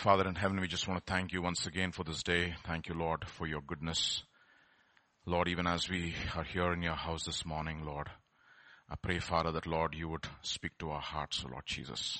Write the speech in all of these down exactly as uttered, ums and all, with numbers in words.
Father in heaven, we just want to thank you once again for this day. Thank you, Lord, for your goodness. Lord, even as we are here in your house this morning, Lord, I pray, Father, that, Lord, you would speak to our hearts, O Lord Jesus.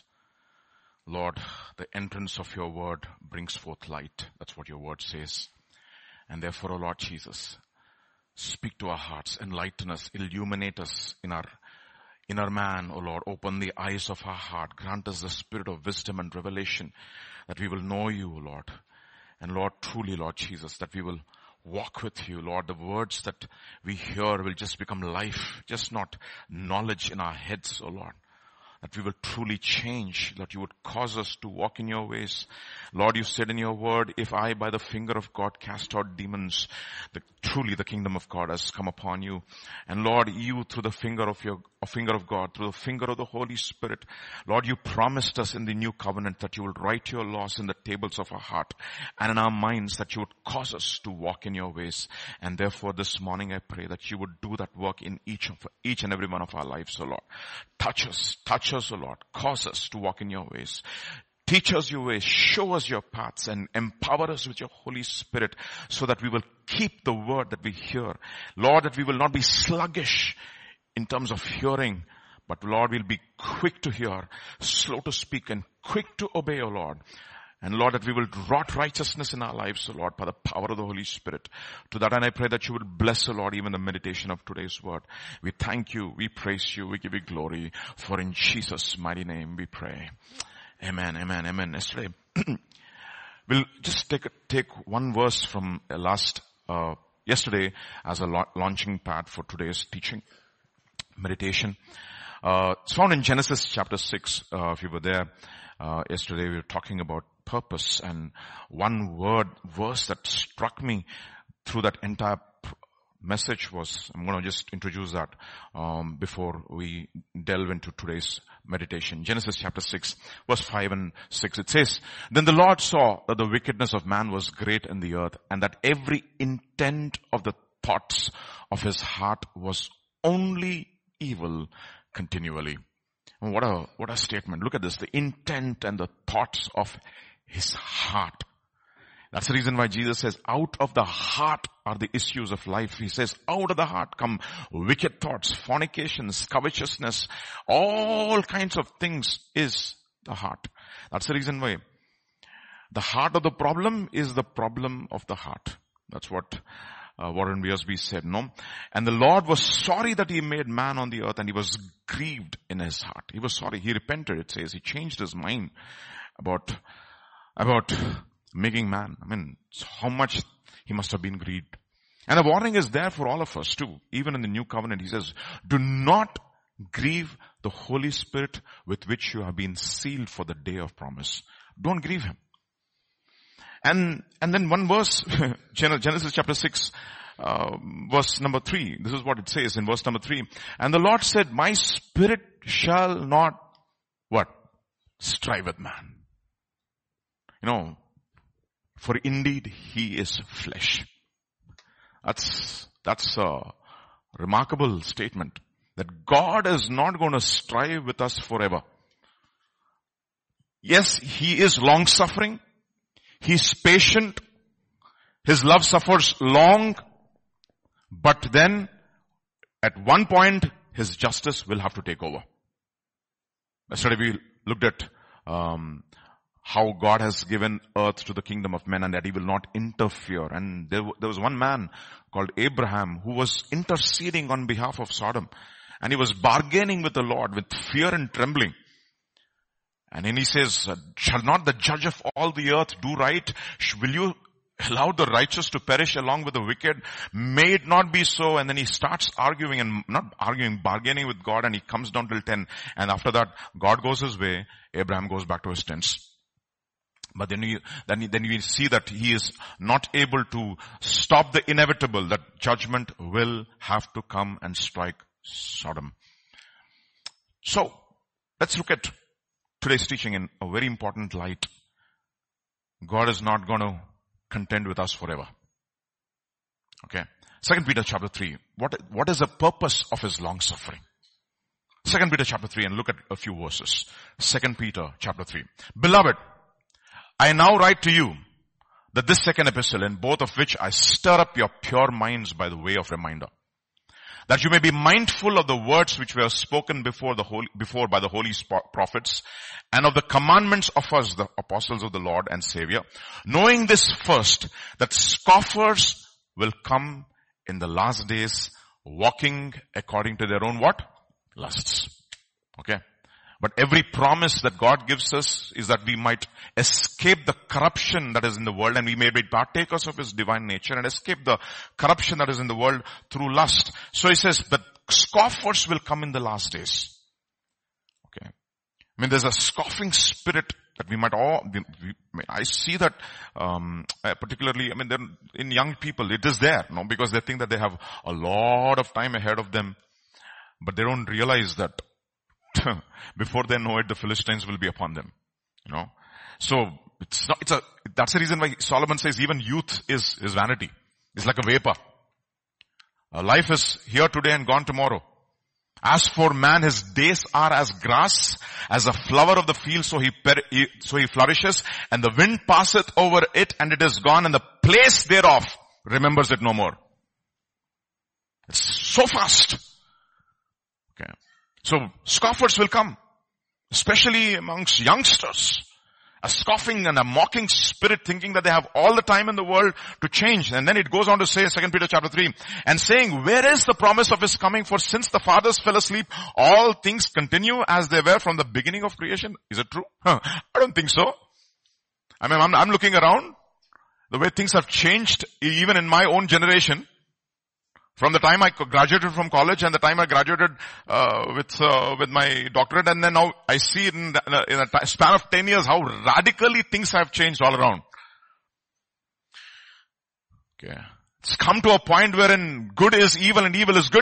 Lord, the entrance of your word brings forth light. That's what your word says. And therefore, O Lord Jesus, speak to our hearts, enlighten us, illuminate us in our inner man, O Lord. Open the eyes of our heart. Grant us the spirit of wisdom and revelation, that we will know you, O Lord. And Lord, truly, Lord Jesus, that we will walk with you, Lord. The words that we hear will just become life, just not knowledge in our heads, O Lord. That we will truly change, that you would cause us to walk in your ways. Lord, you said in your word, if I by the finger of God cast out demons, the, truly the kingdom of God has come upon you. And Lord, you through the finger of your a finger of God, through the finger of the Holy Spirit, Lord, you promised us in the new covenant that you will write your laws in the tables of our heart and in our minds, that you would cause us to walk in your ways. And therefore this morning I pray that you would do that work in each of each and every one of our lives, O Lord. Touch us, touch us, O Lord. Cause us to walk in your ways. Teach us your ways, show us your paths, and empower us with your Holy Spirit so that we will keep the word that we hear. Lord, that we will not be sluggish in terms of hearing, but Lord, we'll be quick to hear, slow to speak, and quick to obey, O Lord. And Lord, that we will wrought righteousness in our lives, O Lord, by the power of the Holy Spirit. To that end, I pray that you will bless, O Lord, even the meditation of today's word. We thank you, we praise you, we give you glory, for in Jesus' mighty name we pray. Amen, amen, amen. Yesterday, we'll just take take one verse from last uh, yesterday as a la- launching pad for today's teaching, meditation. Uh, it's found in Genesis chapter six. Uh, if you were there uh, yesterday, we were talking about purpose, and one word verse that struck me through that entire p- message was, I'm going to just introduce that um, before we delve into today's meditation. Genesis chapter six, verse five and six. It says, then the Lord saw that the wickedness of man was great in the earth, and that every intent of the thoughts of his heart was only evil continually. And what a, what a statement. Look at this. The intent and the thoughts of his heart. That's the reason why Jesus says, out of the heart are the issues of life. He says, out of the heart come wicked thoughts, fornications, covetousness, all kinds of things is the heart. That's the reason why the heart of the problem is the problem of the heart. That's what uh, Warren Wiersbe said, no? And the Lord was sorry that he made man on the earth, and he was grieved in his heart. He was sorry. He repented, it says. He changed his mind about, about making man. I mean, how much he must have been grieved. And the warning is there for all of us too. Even in the new covenant, he says, do not grieve the Holy Spirit with which you have been sealed for the day of promise. Don't grieve him. And, and then one verse, Genesis chapter six, uh, verse number three. This is what it says in verse number three. And the Lord said, my spirit shall not, what? Strive with man. You know, for indeed he is flesh. That's, that's a remarkable statement. That God is not going to strive with us forever. Yes, he is long suffering. He's patient. His love suffers long. But then, at one point, his justice will have to take over. Yesterday we looked at um, how God has given earth to the kingdom of men, and that he will not interfere. And there, there was one man called Abraham who was interceding on behalf of Sodom. And he was bargaining with the Lord with fear and trembling. And then he says, shall not the judge of all the earth do right? Will you allow the righteous to perish along with the wicked? May it not be so. And then he starts arguing, and not arguing, bargaining with God, and he comes down till ten. And after that, God goes his way, Abraham goes back to his tents. But then you, then, you, then you see that he is not able to stop the inevitable, that judgment will have to come and strike Sodom. So, let's look at today's teaching in a very important light. God is not going to contend with us forever. Okay. Second Peter chapter three. What, what is the purpose of his long suffering? Second Peter chapter three, and look at a few verses. Second Peter chapter three. Beloved, I now write to you that this second epistle, in both of which I stir up your pure minds by the way of reminder, that you may be mindful of the words which were spoken before the holy, before by the holy prophets, and of the commandments of us, the apostles of the Lord and Savior, knowing this first, that scoffers will come in the last days, walking according to their own what? Lusts. Okay. But every promise that God gives us is that we might escape the corruption that is in the world, and we may be partakers of His divine nature and escape the corruption that is in the world through lust. So He says that scoffers will come in the last days. Okay. I mean, there's a scoffing spirit that we might all, we, we, I see that, um, particularly, I mean, in young people, it is there, no, because they think that they have a lot of time ahead of them, but they don't realize that before they know it, the Philistines will be upon them. You know, so it's not, it's a, that's the reason why Solomon says even youth is, is vanity. It's like a vapor. Uh, life is here today and gone tomorrow. As for man, his days are as grass, as a flower of the field, so he, per, he so he flourishes, and the wind passeth over it, and it is gone, and the place thereof remembers it no more. It's so fast. Okay. So scoffers will come, especially amongst youngsters. A scoffing and a mocking spirit, thinking that they have all the time in the world to change. And then it goes on to say, Second Peter chapter three, and saying, where is the promise of His coming? For since the fathers fell asleep, all things continue as they were from the beginning of creation. Is it true? Huh. I don't think so. I mean, I'm, I'm looking around, the way things have changed, even in my own generation. From the time I graduated from college and the time I graduated uh, with uh, with my doctorate, and then now I see in, the, in a span of ten years how radically things have changed all around. Okay, it's come to a point wherein good is evil and evil is good.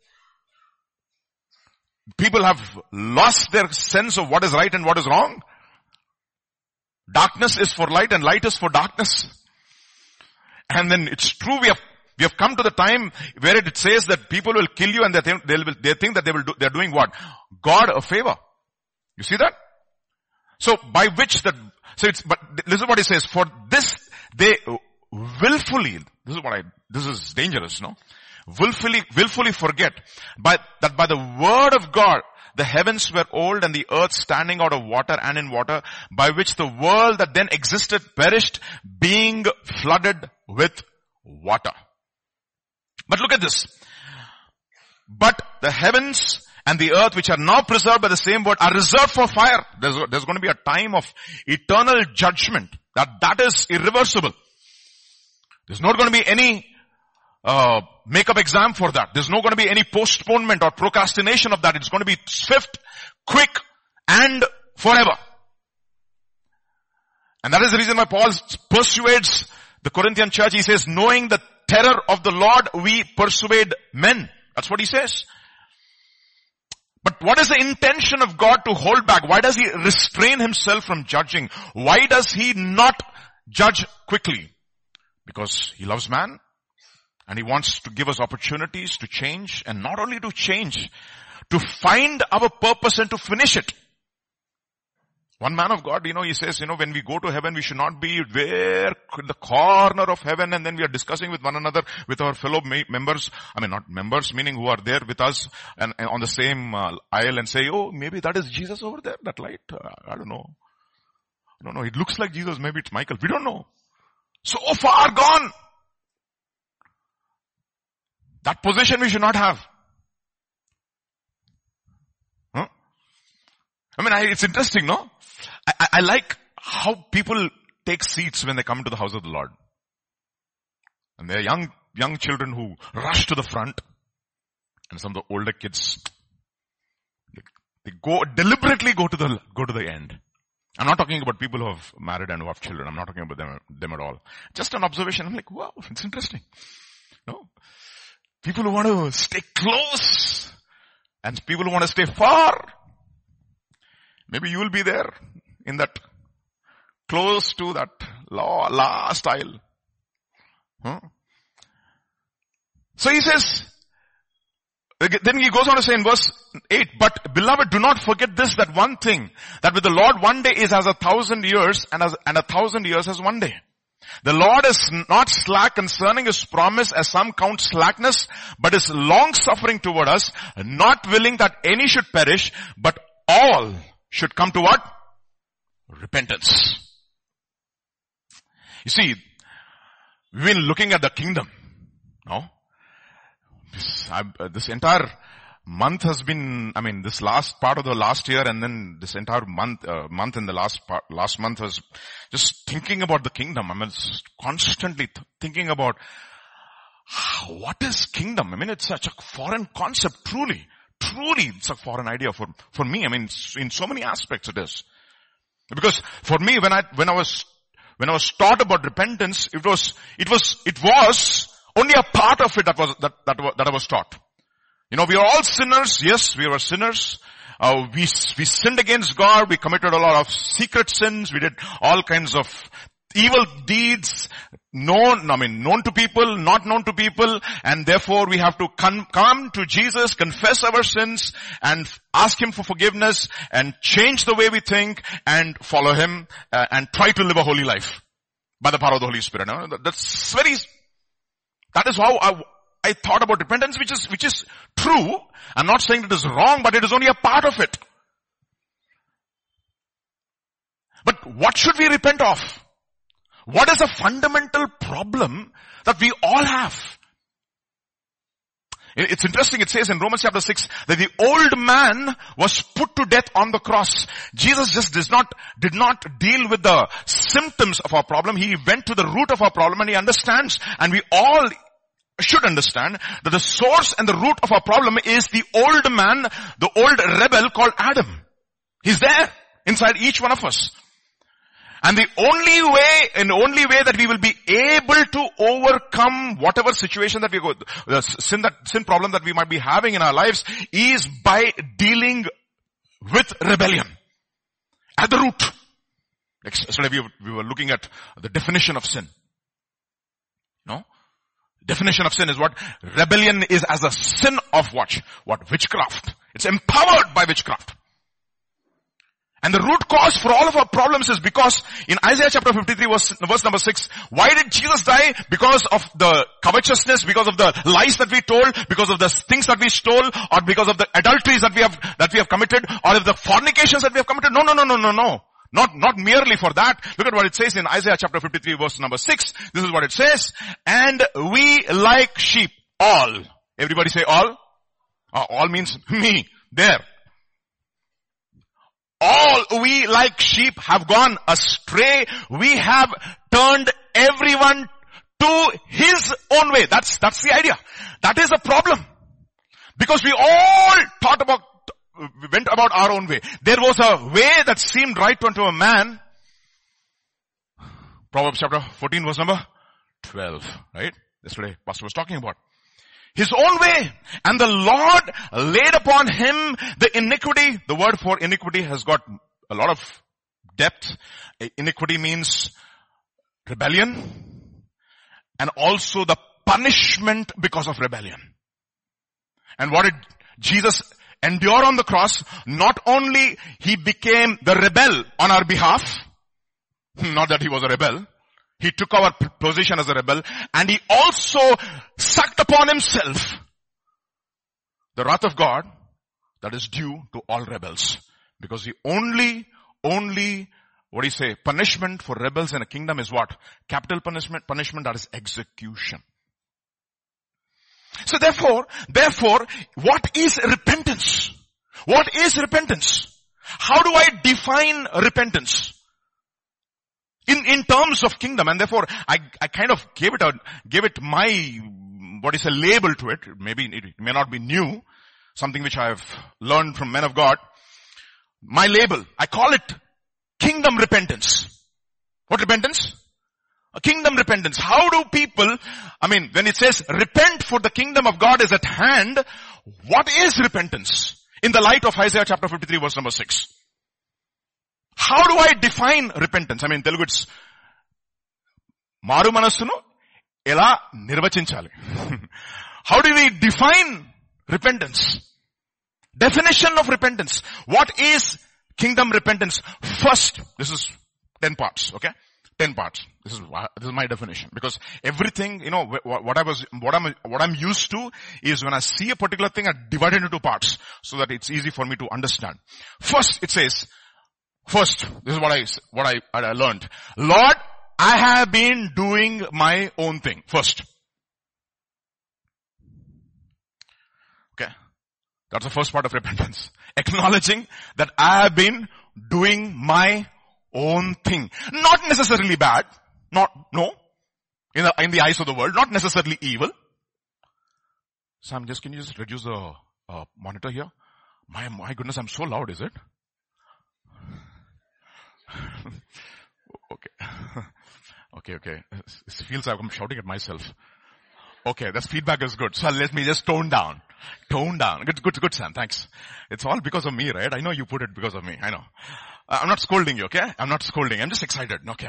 People have lost their sense of what is right and what is wrong. Darkness is for light and light is for darkness. And then it's true, we have We have come to the time where it says that people will kill you and they think, they'll, they think that they will do, they're doing what? God a favor. You see that? So by which the, so it's, but listen what he says, for this they willfully, this is what I, this is dangerous, no? Willfully, willfully forget, but that by the word of God, the heavens were old and the earth standing out of water and in water, by which the world that then existed perished, being flooded with water. But look at this. But the heavens and the earth, which are now preserved by the same word, are reserved for fire. There's, there's going to be a time of eternal judgment. That, that is irreversible. There's not going to be any uh, make-up exam for that. There's not going to be any postponement or procrastination of that. It's going to be swift, quick, and forever. And that is the reason why Paul persuades the Corinthian church. He says, knowing the terror of the Lord, we persuade men. That's what he says. But what is the intention of God to hold back? Why does He restrain Himself from judging? Why does He not judge quickly? Because He loves man and He wants to give us opportunities to change, and not only to change, to find our purpose and to finish it. One man of God, you know, he says, you know, when we go to heaven, we should not be where in the corner of heaven and then we are discussing with one another, with our fellow members. I mean, not members, meaning who are there with us and, and on the same uh, aisle, and say, oh, maybe that is Jesus over there, that light. Uh, I don't know. I don't know. It looks like Jesus. Maybe it's Michael. We don't know. So far gone. That position we should not have. Huh? I mean, I, it's interesting, no? I, I like how people take seats when they come to the house of the Lord. And there are young, young children who rush to the front. And some of the older kids, they, they go, deliberately go to the, go to the end. I'm not talking about people who have married and who have children. I'm not talking about them, them at all. Just an observation. I'm like, wow, it's interesting. No? People who want to stay close and people who want to stay far. Maybe you will be there in that, close to that last aisle. Huh? So he says, then he goes on to say in verse eight, but beloved, do not forget this, that one thing, that with the Lord one day is as a thousand years, and as, and a thousand years as one day. The Lord is not slack concerning his promise, as some count slackness, but is long suffering toward us, not willing that any should perish, but all should come to what? Repentance. You see, we've been looking at the kingdom. No? This, I, uh, this entire month has been, I mean, this last part of the last year and then this entire month, uh, month in the last part, last month was just thinking about the kingdom. I mean, it's constantly th- thinking about how, what is kingdom? I mean, it's such a foreign concept, truly. Truly, it's a foreign idea for, for me. I mean, in so many aspects it is. Because for me, when I, when I was, when I was taught about repentance, it was, it was, it was only a part of it that was, that, that, that I was taught. You know, we are all sinners. Yes, we were sinners. Uh, we, we sinned against God. We committed a lot of secret sins. We did all kinds of evil deeds, known, I mean, known to people, not known to people, and therefore we have to come, come to Jesus, confess our sins, and ask Him for forgiveness, and change the way we think, and follow Him, uh, and try to live a holy life by the power of the Holy Spirit. No? That's very, that is how I, I thought about repentance, which is, which is true. I'm not saying it is wrong, but it is only a part of it. But what should we repent of? What is a fundamental problem that we all have? It's interesting, it says in Romans chapter six that the old man was put to death on the cross. Jesus just does not, did not deal with the symptoms of our problem. He went to the root of our problem and He understands, and we all should understand that the source and the root of our problem is the old man, the old rebel called Adam. He's there inside each one of us. And the only way, and only way that we will be able to overcome whatever situation that we go, the sin that, sin problem that we might be having in our lives is by dealing with rebellion at the root. Yesterday we, we were looking at the definition of sin. No? Definition of sin is what? Rebellion is as a sin of what? What? Witchcraft. It's empowered by witchcraft. And the root cause for all of our problems is because in Isaiah chapter fifty-three verse, verse number six, why did Jesus die? Because of the covetousness, because of the lies that we told, because of the things that we stole, or because of the adulteries that we have, that we have committed, or of the fornications that we have committed? No, no, no, no, no, no. Not, not merely for that. Look at what it says in Isaiah chapter fifty-three verse number six. This is what it says. And we like sheep, all. Everybody say all. Uh, all means me. There. All we like sheep have gone astray. We have turned everyone to his own way. That's, that's the idea. That is a problem. Because we all thought about, went about our own way. There was a way that seemed right unto a man. Proverbs chapter fourteen verse number twelve, right? Yesterday, Pastor was talking about. His own way. And the Lord laid upon him the iniquity. The word for iniquity has got a lot of depth. Iniquity means rebellion and also the punishment because of rebellion. And what did Jesus endure on the cross? Not only he became the rebel on our behalf, not that he was a rebel, he took our position as a rebel, and he also sucked upon himself the wrath of God that is due to all rebels. Because the only, only, what do you say, punishment for rebels in a kingdom is what? Capital punishment, punishment that is execution. So therefore, therefore, what is repentance? What is repentance? How do I define repentance? In, in terms of kingdom, and therefore I, I kind of gave it a, gave it my, what is a label to it. Maybe it may not be new, something which I have learned from men of God. My label, I call it kingdom repentance. What repentance? A kingdom repentance. How do people, I mean, when it says repent for the kingdom of God is at hand, what is repentance? In the light of Isaiah chapter fifty-three verse number six. How do I define repentance? I mean, in Telugu it's Maru Manasunu ela nirvachinchali. How do we define repentance. Definition of repentance. What is kingdom repentance? First, this is ten parts, okay? Ten parts. This is, this is my definition. Because everything, you know, what, what I was, what I'm, what I'm used to is when I see a particular thing, I divide it into parts so that it's easy for me to understand. First, it says, first, this is what I, what I, I learned. Lord, I have been doing my own thing. First. Okay. That's the first part of repentance. Acknowledging that I have been doing my own thing. Not necessarily bad. Not, no. In the, in the eyes of the world. Not necessarily evil. Sam, just, can you just reduce the uh, monitor here? My, my goodness, I'm so loud, is it? Okay. Okay, okay. It feels like I'm shouting at myself. Okay, that feedback is good. So let me just tone down. Tone down. Good, good, good, Sam. Thanks. It's all because of me, right? I know you put it because of me. I know. I'm not scolding you, okay? I'm not scolding. I'm just excited. Okay.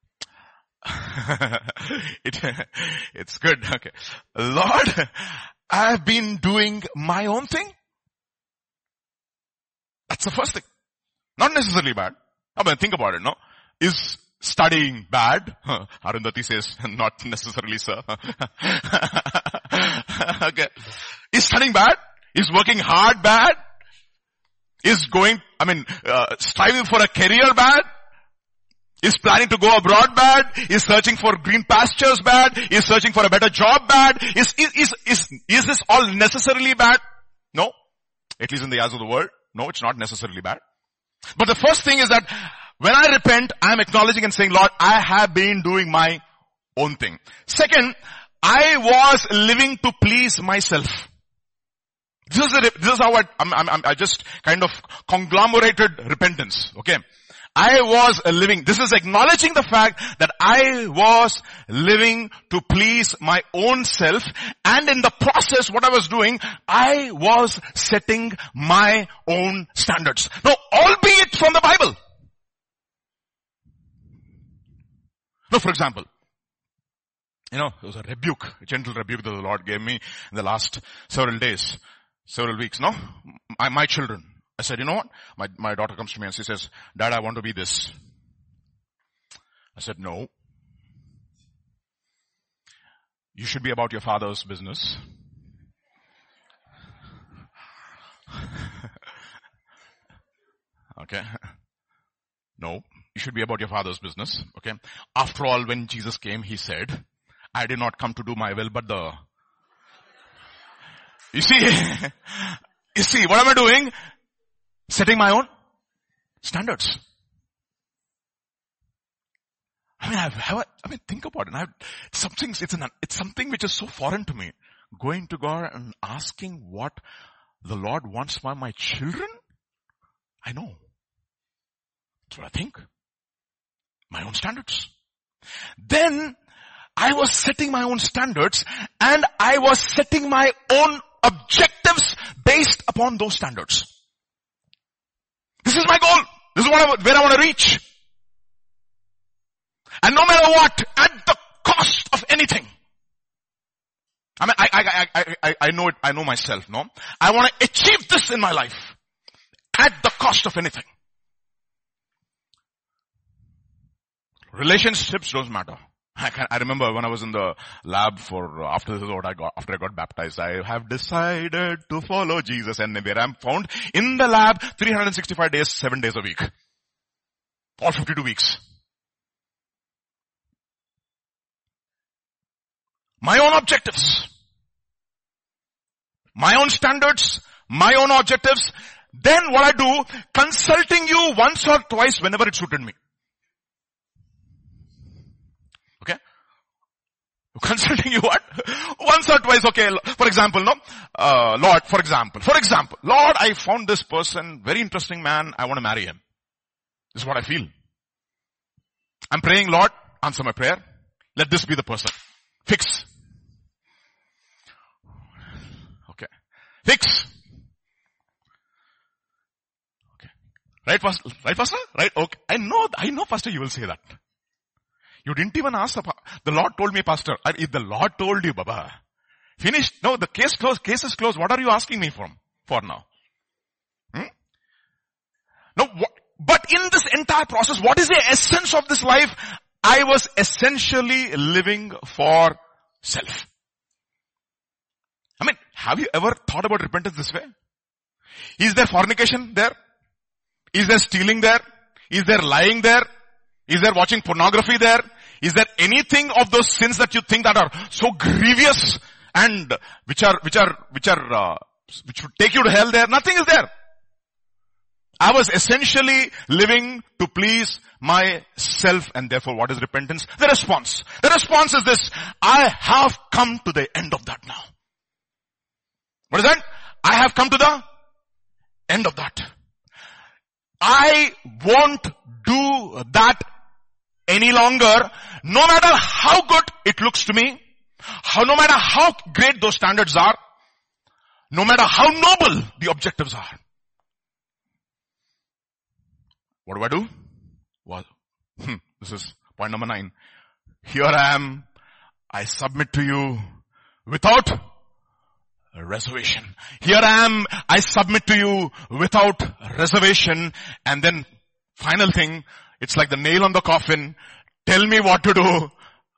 it, it's good. Okay. Lord, I've been doing my own thing. That's the first thing. Not necessarily bad. I mean, think about it, no? Is studying bad? Huh. Arundhati says, not necessarily, sir. Okay. Is studying bad? Is working hard bad? Is going, I mean, uh, striving for a career bad? Is planning to go abroad bad? Is searching for green pastures bad? Is searching for a better job bad? Is, is, is, is, is this all necessarily bad? No. At least in the eyes of the world. No, it's not necessarily bad. But the first thing is that when I repent, I am acknowledging and saying, Lord, I have been doing my own thing. Second, I was living to please myself. This is, a, this is how I, I'm, I'm, I just kind of conglomerated repentance. Okay. I was living, this is acknowledging the fact that I was living to please my own self, and in the process what I was doing, I was setting my own standards. Now, albeit from the Bible. Now, for example, you know, there was a rebuke, a gentle rebuke that the Lord gave me in the last several days, several weeks, no? My, my children. I said, you know what? My, my daughter comes to me and she says, Dad, I want to be this. I said, no. You should be about your father's business. Okay. No. You should be about your father's business. Okay. After all, when Jesus came, he said, I did not come to do my will, but the... You see, you see, what am I doing? Setting my own standards. I mean, I've, have, I mean, think about it. I've, something, it's an, it's something which is so foreign to me. Going to God and asking what the Lord wants for my children? I know. That's what I think. My own standards. Then, I was setting my own standards and I was setting my own objectives based upon those standards. This is my goal. This is what I, where I want to reach. And no matter what, at the cost of anything. I mean, I, I, I, I, I know it, I know myself, no? I want to achieve this in my life. At the cost of anything. Relationships don't matter. I, can, I remember when I was in the lab for, uh, after this is what I got, after I got baptized, I have decided to follow Jesus, and where I'm found in the lab three hundred sixty-five days, seven days a week. All fifty-two weeks. My own objectives. My own standards. My own objectives. Then what I do, consulting you once or twice whenever it suited me. Okay? Consulting you what? Once or twice, okay. For example, no? Uh, Lord, for example. For example, Lord, I found this person, very interesting man, I want to marry him. This is what I feel. I'm praying, Lord, answer my prayer. Let this be the person. Fix. Okay. Fix. Okay. Right, Pastor? Right, Pastor? Right? Okay. I know, I know, Pastor, you will say that. You didn't even ask the, the Lord told me, Pastor. If the Lord told you, Baba, Finished? No, the case closed. Case is closed. What are you asking me from, for now? Hmm? No, what, but in this entire process, what is the essence of this life? I was essentially living for self. I mean, have you ever thought about repentance this way? Is there fornication there? Is there stealing there? Is there lying there? Is there watching pornography there? Is there anything of those sins that you think that are so grievous and which are, which are, which are, uh, which would take you to hell there? Nothing is there. I was essentially living to please myself, and therefore what is repentance? The response. The response is this: I have come to the end of that now. What is that? I have come to the end of that. I won't do that any longer, no matter how good it looks to me, how, no matter how great those standards are, no matter how noble the objectives are. What do I do? Well, hmm, this is point number nine. Here I am. I submit to you without a reservation. Here I am. I submit to you without reservation. And then final thing, it's like the nail on the coffin. Tell me what to do.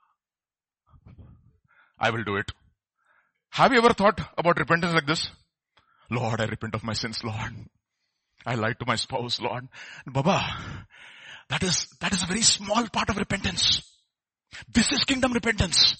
I will do it. Have you ever thought about repentance like this? Lord, I repent of my sins, Lord. I lied to my spouse, Lord. Baba, that is, that is a very small part of repentance. This is kingdom repentance.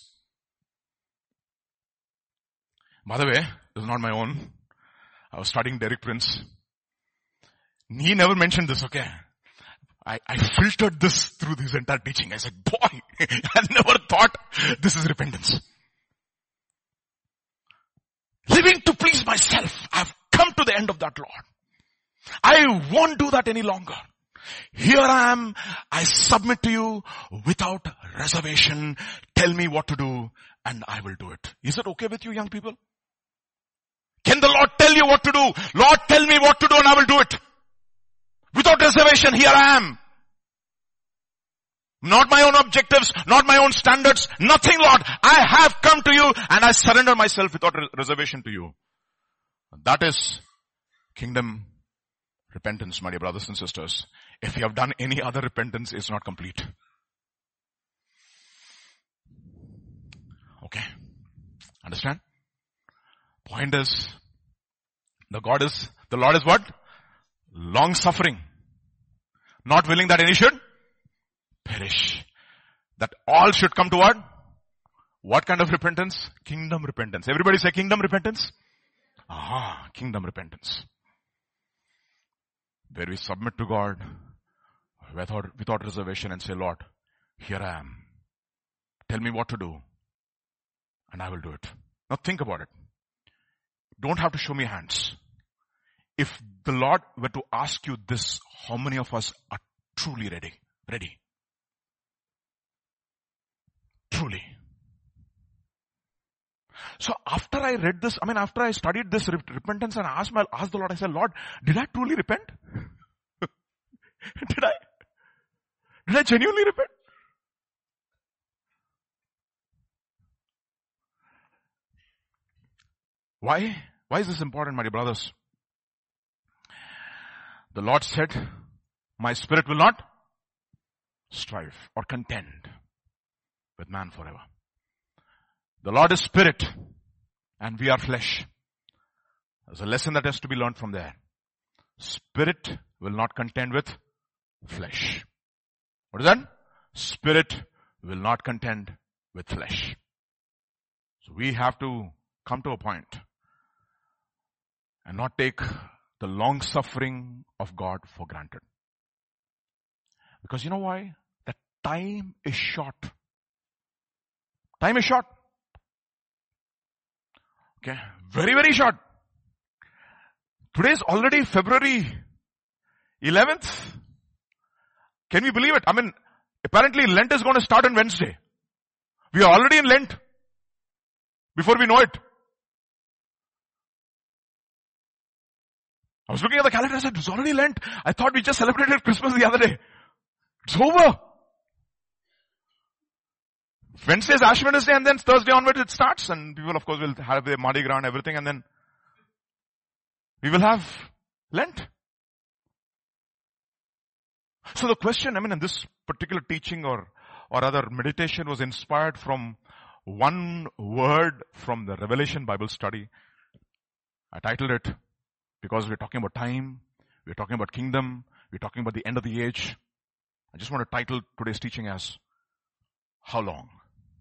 By the way, this is not my own. I was studying Derek Prince. He never mentioned this, okay? I, I filtered this through this entire teaching. I said, boy, I never thought this is repentance. Living to please myself. I've come to the end of that, Lord. I won't do that any longer. Here I am. I submit to you without reservation. Tell me what to do and I will do it. Is it okay with you, young people? Can the Lord tell you what to do? Lord, tell me what to do and I will do it. Without reservation, here I am. Not my own objectives, not my own standards, nothing, Lord. I have come to you and I surrender myself without reservation to you. That is kingdom repentance, my dear brothers and sisters. If you have done any other repentance, it's not complete. Okay. Understand? Point is, the God is, the Lord is what? Long suffering. Not willing that any should perish. That all should come to what? What kind of repentance? Kingdom repentance. Everybody say kingdom repentance. Ah, kingdom repentance. Where we submit to God without, without reservation and say, Lord, here I am. Tell me what to do. And I will do it. Now think about it. Don't have to show me hands. If the Lord were to ask you this, how many of us are truly ready? Ready. Truly. So after I read this, I mean after I studied this repentance and asked my, asked the Lord, I said, Lord, did I truly repent? Did I? Did I genuinely repent? Why? Why is this important, my dear brothers? The Lord said, my spirit will not strive or contend with man forever. The Lord is spirit and we are flesh. There's a lesson that has to be learned from there. Spirit will not contend with flesh. What is that? Spirit will not contend with flesh. So we have to come to a point and not take the long suffering of God for granted. Because you know why? The time is short. Time is short. Okay. Very, very short. Today is already February eleventh. Can we believe it? I mean, apparently Lent is going to start on Wednesday. We are already in Lent. Before we know it. I was looking at the calendar and I said, it's already Lent. I thought we just celebrated Christmas the other day. It's over. Wednesday is Ash Wednesday, and then Thursday onwards it starts, and people of course will have their Mardi Gras and everything, and then we will have Lent. So the question, I mean, in this particular teaching or, or other meditation was inspired from one word from the Revelation Bible study. I titled it because we're talking about time, we're talking about kingdom, we're talking about the end of the age. I just want to title today's teaching as, how long?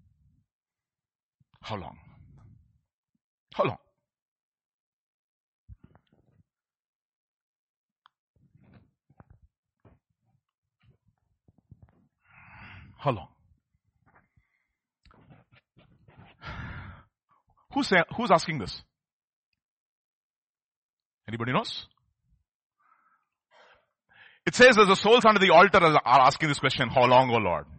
How long? How long? How long? Who's, say, who's asking this? Anybody knows? It says that the souls under the altar are asking this question, how long, O Lord?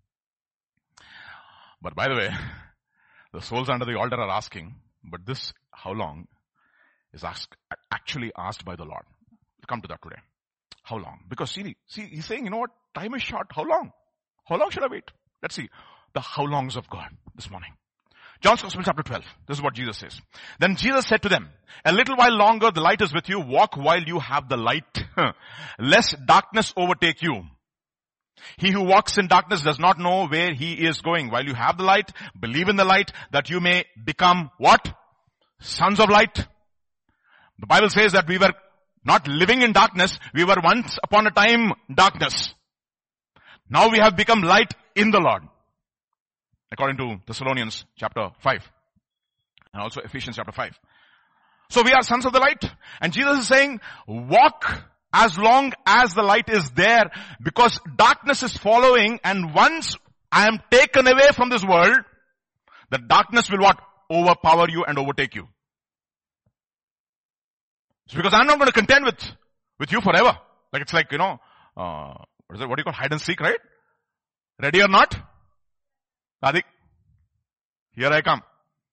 But by the way, the souls under the altar are asking, but this, how long, is asked, actually asked by the Lord. We'll come to that today. How long? Because see, see, he's saying, you know what, time is short. How long? How long should I wait? Let's see the how longs of God this morning. John's Gospel chapter twelve. This is what Jesus says. Then Jesus said to them, a little while longer the light is with you. Walk while you have the light, lest darkness overtake you. He who walks in darkness does not know where he is going. While you have the light, believe in the light that you may become what? Sons of light. The Bible says that we were not living in darkness. We were once upon a time darkness. Now we have become light in the Lord. According to Thessalonians chapter five. And also Ephesians chapter five. So we are sons of the light. And Jesus is saying, walk as long as the light is there, because darkness is following, and once I am taken away from this world, the darkness will what? Overpower you and overtake you. It's because I'm not going to contend with, with you forever. Like it's like, you know, uh, what is it? What do you call hide and seek, right? Ready or not? Adik, here I come.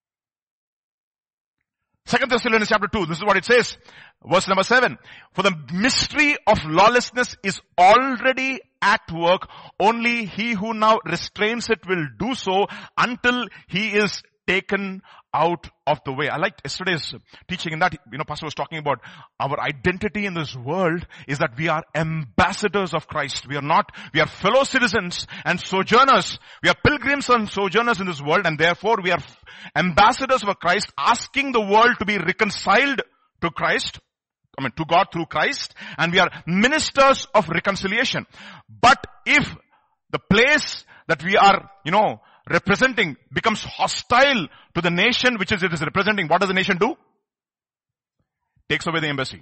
Second Thessalonians chapter two, this is what it says. Verse number seven. For the mystery of lawlessness is already at work. Only he who now restrains it will do so until he is taken out of the way. I liked yesterday's teaching in that, you know, Pastor was talking about our identity in this world is that we are ambassadors of Christ. We are not, we are fellow citizens and sojourners. We are pilgrims and sojourners in this world, and therefore we are ambassadors of Christ, asking the world to be reconciled to Christ. I mean, to God through Christ, and we are ministers of reconciliation. But if the place that we are, you know, representing becomes hostile to the nation which is it is representing, what does the nation do? Takes away the embassy.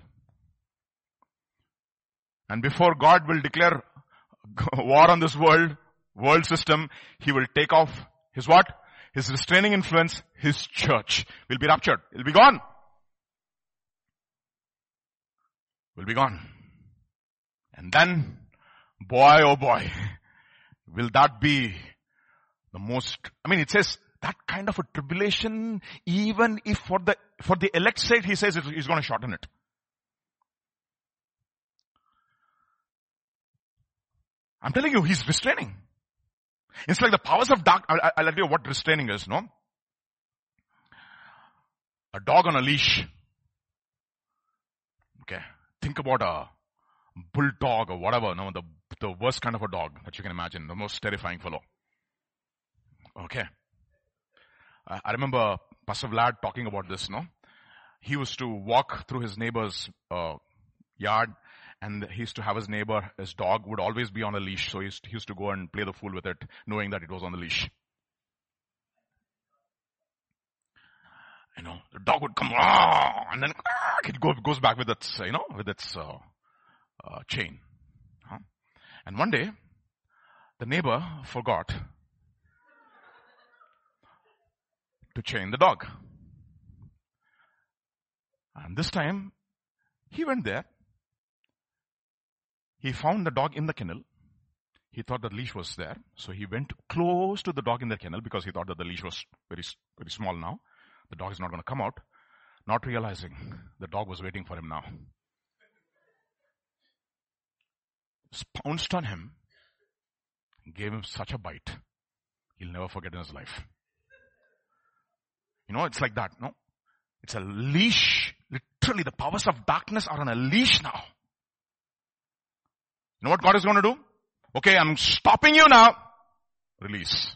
And before God will declare war on this world, world system, he will take off his what? His restraining influence, his church will be raptured. It will be gone. Will be gone. And then, boy oh boy, will that be the most, I mean it says that kind of a tribulation, even if for the, for the elect sake, he says he's going to shorten it. I'm telling you, he's restraining. It's like the powers of dark, I'll, I'll tell you what restraining is, no? A dog on a leash. Okay. Think about a bulldog or whatever, no, the, the worst kind of a dog that you can imagine, the most terrifying fellow. Okay. I, I remember Pastor Vlad talking about this, no? He used to walk through his neighbor's uh, yard, and he used to have his neighbor, his dog would always be on a leash, so he used, he used to go and play the fool with it, knowing that it was on the leash. You know, the dog would come, ah, and then ah, it go, goes back with its, you know, with its uh, uh, chain. Huh? And one day, the neighbor forgot to chain the dog. And this time, he went there. He found the dog in the kennel. He thought the leash was there. So he went close to the dog in the kennel because he thought that the leash was very, very small now. The dog is not going to come out. Not realizing the dog was waiting for him now. Pounced on him. Gave him such a bite he'll never forget in his life. You know, it's like that, no? It's a leash. Literally, the powers of darkness are on a leash now. You know what God is going to do? Okay, I'm stopping you now. Release.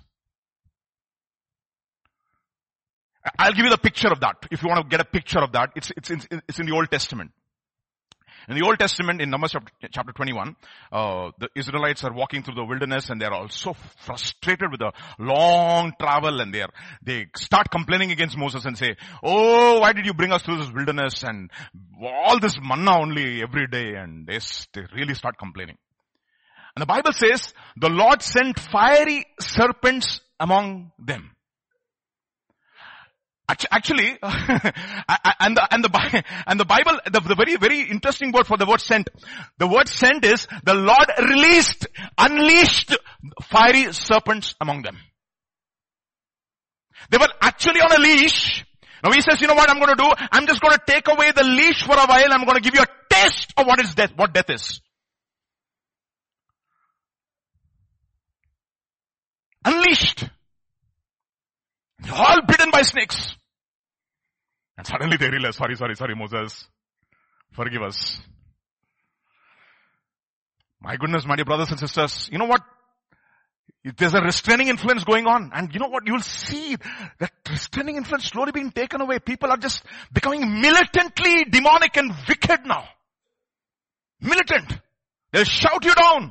I'll give you the picture of that. If you want to get a picture of that, it's, it's, in, it's in the Old Testament. In the Old Testament, in Numbers chapter twenty-one, uh, the Israelites are walking through the wilderness and they are all so frustrated with the long travel, and they are, they start complaining against Moses and say, oh, why did you bring us through this wilderness and all this manna only every day? And they, they really start complaining. And the Bible says, the Lord sent fiery serpents among them. Actually, and the, and the, and the Bible, the, the very, very interesting word for the word sent. The word sent is, the Lord released, unleashed fiery serpents among them. They were actually on a leash. Now he says, you know what I'm going to do? I'm just going to take away the leash for a while. I'm going to give you a taste of what is death, what death is. Unleashed. They're all bitten by snakes. And suddenly they realize, sorry, sorry, sorry, Moses. Forgive us. My goodness, my dear brothers and sisters, you know what? There's a restraining influence going on. And you know what? You'll see that restraining influence slowly being taken away. People are just becoming militantly demonic and wicked now. Militant. They'll shout you down.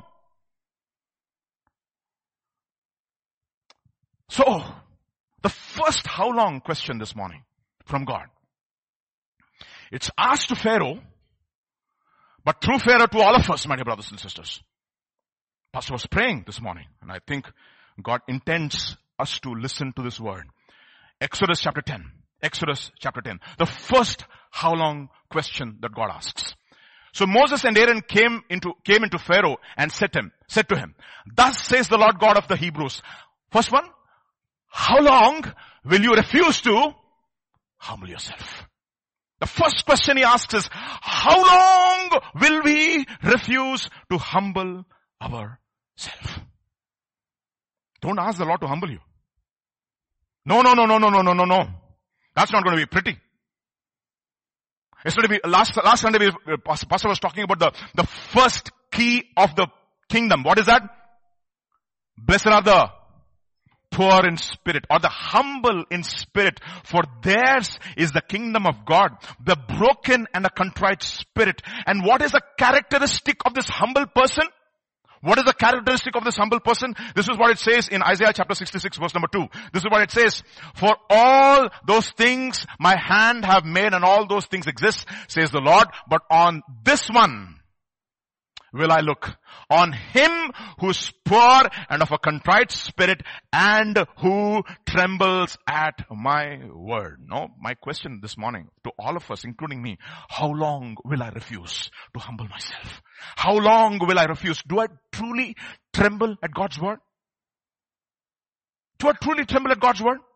So, the first how long question this morning from God. It's asked to Pharaoh, but through Pharaoh to all of us, my dear brothers and sisters. Pastor was praying this morning, and I think God intends us to listen to this word. Exodus chapter ten. Exodus chapter ten. The first how long question that God asks. So Moses and Aaron came into, came into Pharaoh and said to him, said to him, thus says the Lord God of the Hebrews. First one, how long will you refuse to humble yourself? The first question he asks is, how long will we refuse to humble ourselves? Don't ask the Lord to humble you. No, no, no, no, no, no, no, no, no. That's not going to be pretty. It's going to be, last, last Sunday, we, Pastor was talking about the, the first key of the kingdom. What is that? Blessed are the poor in spirit, or the humble in spirit, for theirs is the kingdom of God. The broken and a contrite spirit. And what is the characteristic of this humble person? What is the characteristic of this humble person? This is what it says in Isaiah chapter sixty-six verse number two. This is what it says. For all those things my hand have made and all those things exist, says the Lord, but on this one will I look, on him who is poor and of a contrite spirit and who trembles at my word. No, my question this morning to all of us, including me, how long will I refuse to humble myself? How long will I refuse? Do I truly tremble at God's word? Do I truly tremble at God's word?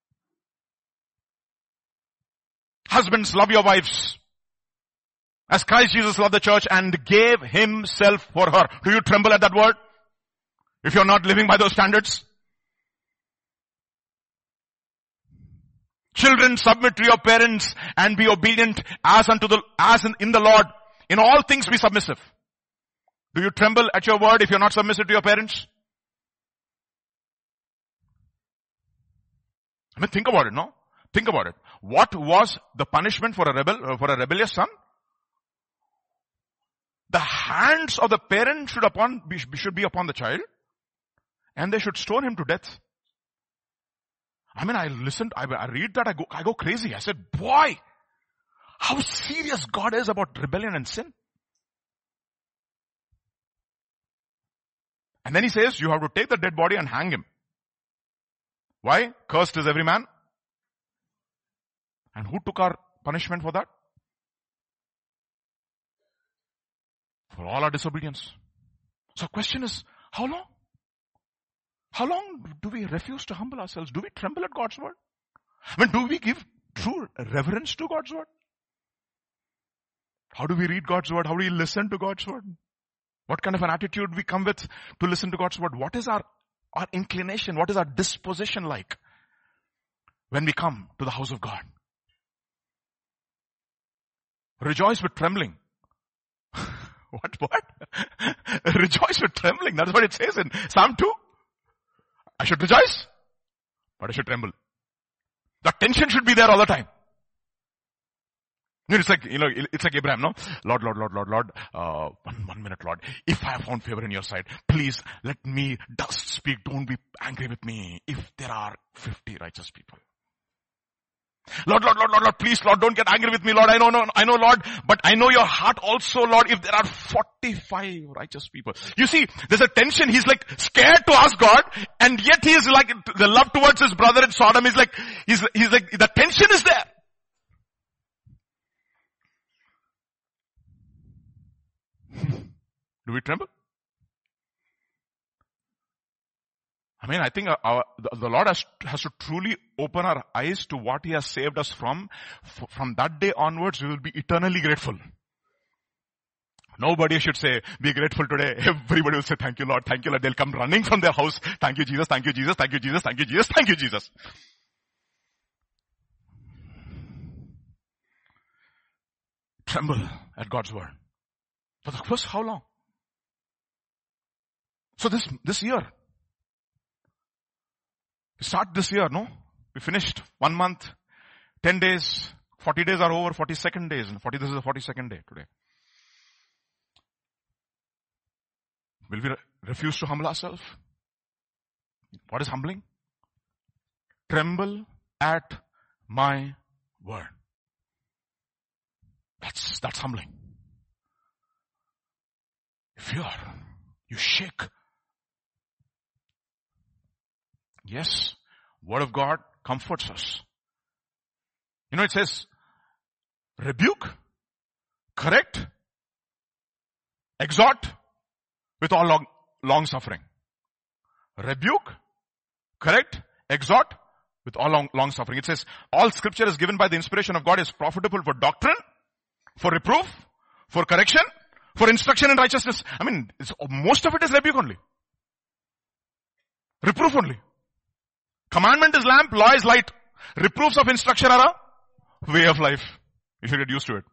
Husbands, love your wives as Christ Jesus loved the church and gave himself for her. Do you tremble at that word? If you're not living by those standards? Children, submit to your parents and be obedient as unto the, as in, in the Lord. In all things be submissive. Do you tremble at your word if you're not submissive to your parents? I mean, think about it, no? Think about it. What was the punishment for a rebel, uh, for a rebellious son? The hands of the parent should upon, be, should be upon the child, and they should stone him to death. I mean, I listened, I, I read that, I go, I go crazy. I said, boy, how serious God is about rebellion and sin. And then he says, you have to take the dead body and hang him. Why? Cursed is every man. And who took our punishment for that? For all our disobedience. So the question is, how long? How long do we refuse to humble ourselves? Do we tremble at God's word? I mean, do we give true reverence to God's word? How do we read God's word? How do we listen to God's word? What kind of an attitude we come with to listen to God's word? What is our our inclination? What is our disposition like when we come to the house of God? Rejoice with trembling. What, what? Rejoice with trembling. That's what it says in Psalm two. I should rejoice, but I should tremble. The tension should be there all the time. It's like, you know, it's like Abraham, no? Lord, Lord, Lord, Lord, Lord, uh, one, one minute, Lord. If I have found favor in your sight, please let me dust speak. Don't be angry with me. If there are fifty righteous people. Lord, Lord, Lord, Lord, Lord, please, Lord, don't get angry with me, Lord. I know, no, I know, Lord, but I know your heart also, Lord, if there are forty-five righteous people. You see, there's a tension. He's like scared to ask God, and yet he is like, the love towards his brother in Sodom is like, he's, he's like, the tension is there. Do we tremble? I mean, I think our, our, the Lord has, has to truly open our eyes to what He has saved us from. From that day onwards, we will be eternally grateful. Nobody should say, be grateful today. Everybody will say, thank you, Lord, thank you, Lord. They'll come running from their house. Thank you, Jesus, thank you, Jesus, thank you, Jesus, thank you, Jesus, thank you, Jesus. Tremble at God's word. But of course, how long? So this, this year, we start this year, no? We finished one month, ten days, forty days are over, forty-second days. And forty, this is the forty-second day today. Will we re- refuse to humble ourselves? What is humbling? Tremble at my word. That's, that's humbling. Fear. You shake. Yes, word of God comforts us. You know, it says, rebuke, correct, exhort with all long, long suffering. Rebuke, correct, exhort with all long, long suffering. It says, all scripture is given by the inspiration of God, is profitable for doctrine, for reproof, for correction, for instruction in righteousness. I mean, it's, most of it is rebuke only. Reproof only. Commandment is lamp, law is light. Reproofs of instruction are a way of life. You should get used to it.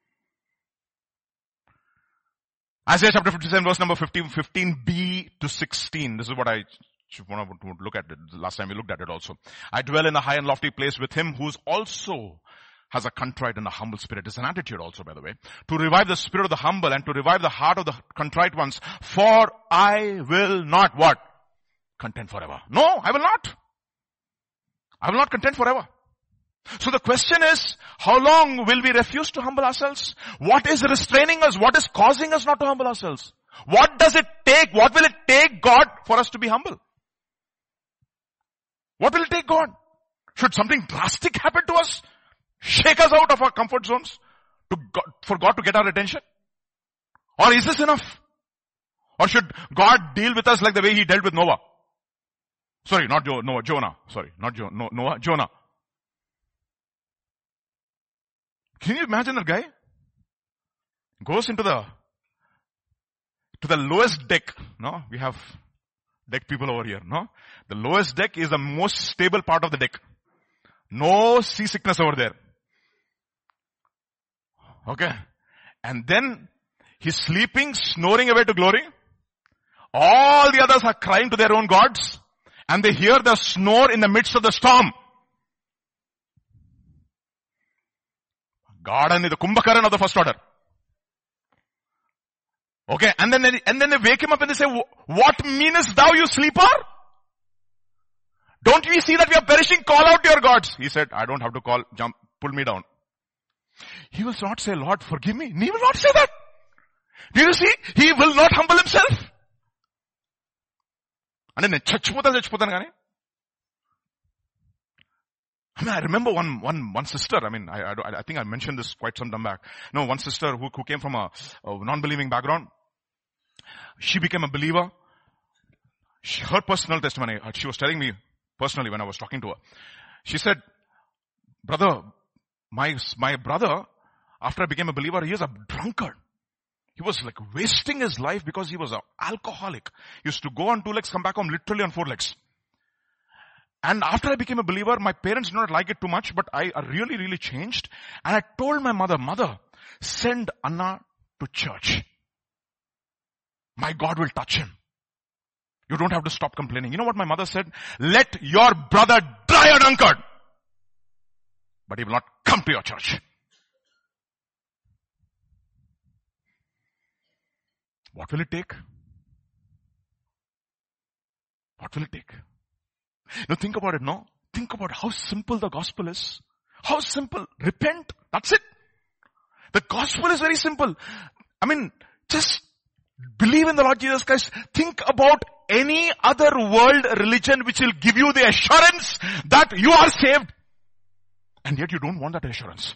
Isaiah chapter fifty-seven verse number fifteen, fifteen b to sixteen. This is what I want to look at it. Last time we looked at it also. I dwell in a high and lofty place with him who's also has a contrite and a humble spirit. It's an attitude also, by the way. To revive the spirit of the humble and to revive the heart of the contrite ones. For I will not what? Content forever. No, I will not. I will not content forever. So the question is, how long will we refuse to humble ourselves? What is restraining us? What is causing us not to humble ourselves? What does it take? What will it take God for us to be humble? What will it take God? Should something drastic happen to us? Shake us out of our comfort zones to God, for God to get our attention? Or is this enough? Or should God deal with us like the way He dealt with Noah? Sorry, not jo- Noah, Jonah. Sorry, not jo- no, Noah, Jonah. Can you imagine that guy? Goes into the, to the lowest deck. No, we have deck people over here. No, the lowest deck is the most stable part of the deck. No seasickness over there. Okay. And then he's sleeping, snoring away to glory. All the others are crying to their own gods. And they hear the snore in the midst of the storm. God and the Kumbhakaran of the first order. Okay, and then, and then they wake him up and they say, what meanest thou, you sleeper? Don't we see that we are perishing? Call out your gods. He said, I don't have to call, jump, pull me down. He will not say, Lord, forgive me. He will not say that. Do you see? He will not humble himself. And then chachputan chachputan gani. I mean, I remember one, one, one sister. I mean, I, I, I think I mentioned this quite some time back. No, one sister who, who came from a, a non-believing background. She became a believer. She, her personal testimony, she was telling me personally when I was talking to her. She said, brother, my, my brother, after I became a believer, he is a drunkard. He was like wasting his life because he was an alcoholic. He used to go on two legs, come back home literally on four legs. And after I became a believer, my parents did not like it too much, but I really, really changed. And I told my mother, mother, send Anna to church. My God will touch him. You don't have to stop complaining. You know what my mother said? Let your brother die a drunkard, but he will not come to your church. What will it take? What will it take? Now think about it, no? Think about how simple the gospel is. How simple. Repent. That's it. The gospel is very simple. I mean, just believe in the Lord Jesus Christ. Think about any other world religion which will give you the assurance that you are saved. And yet you don't want that assurance.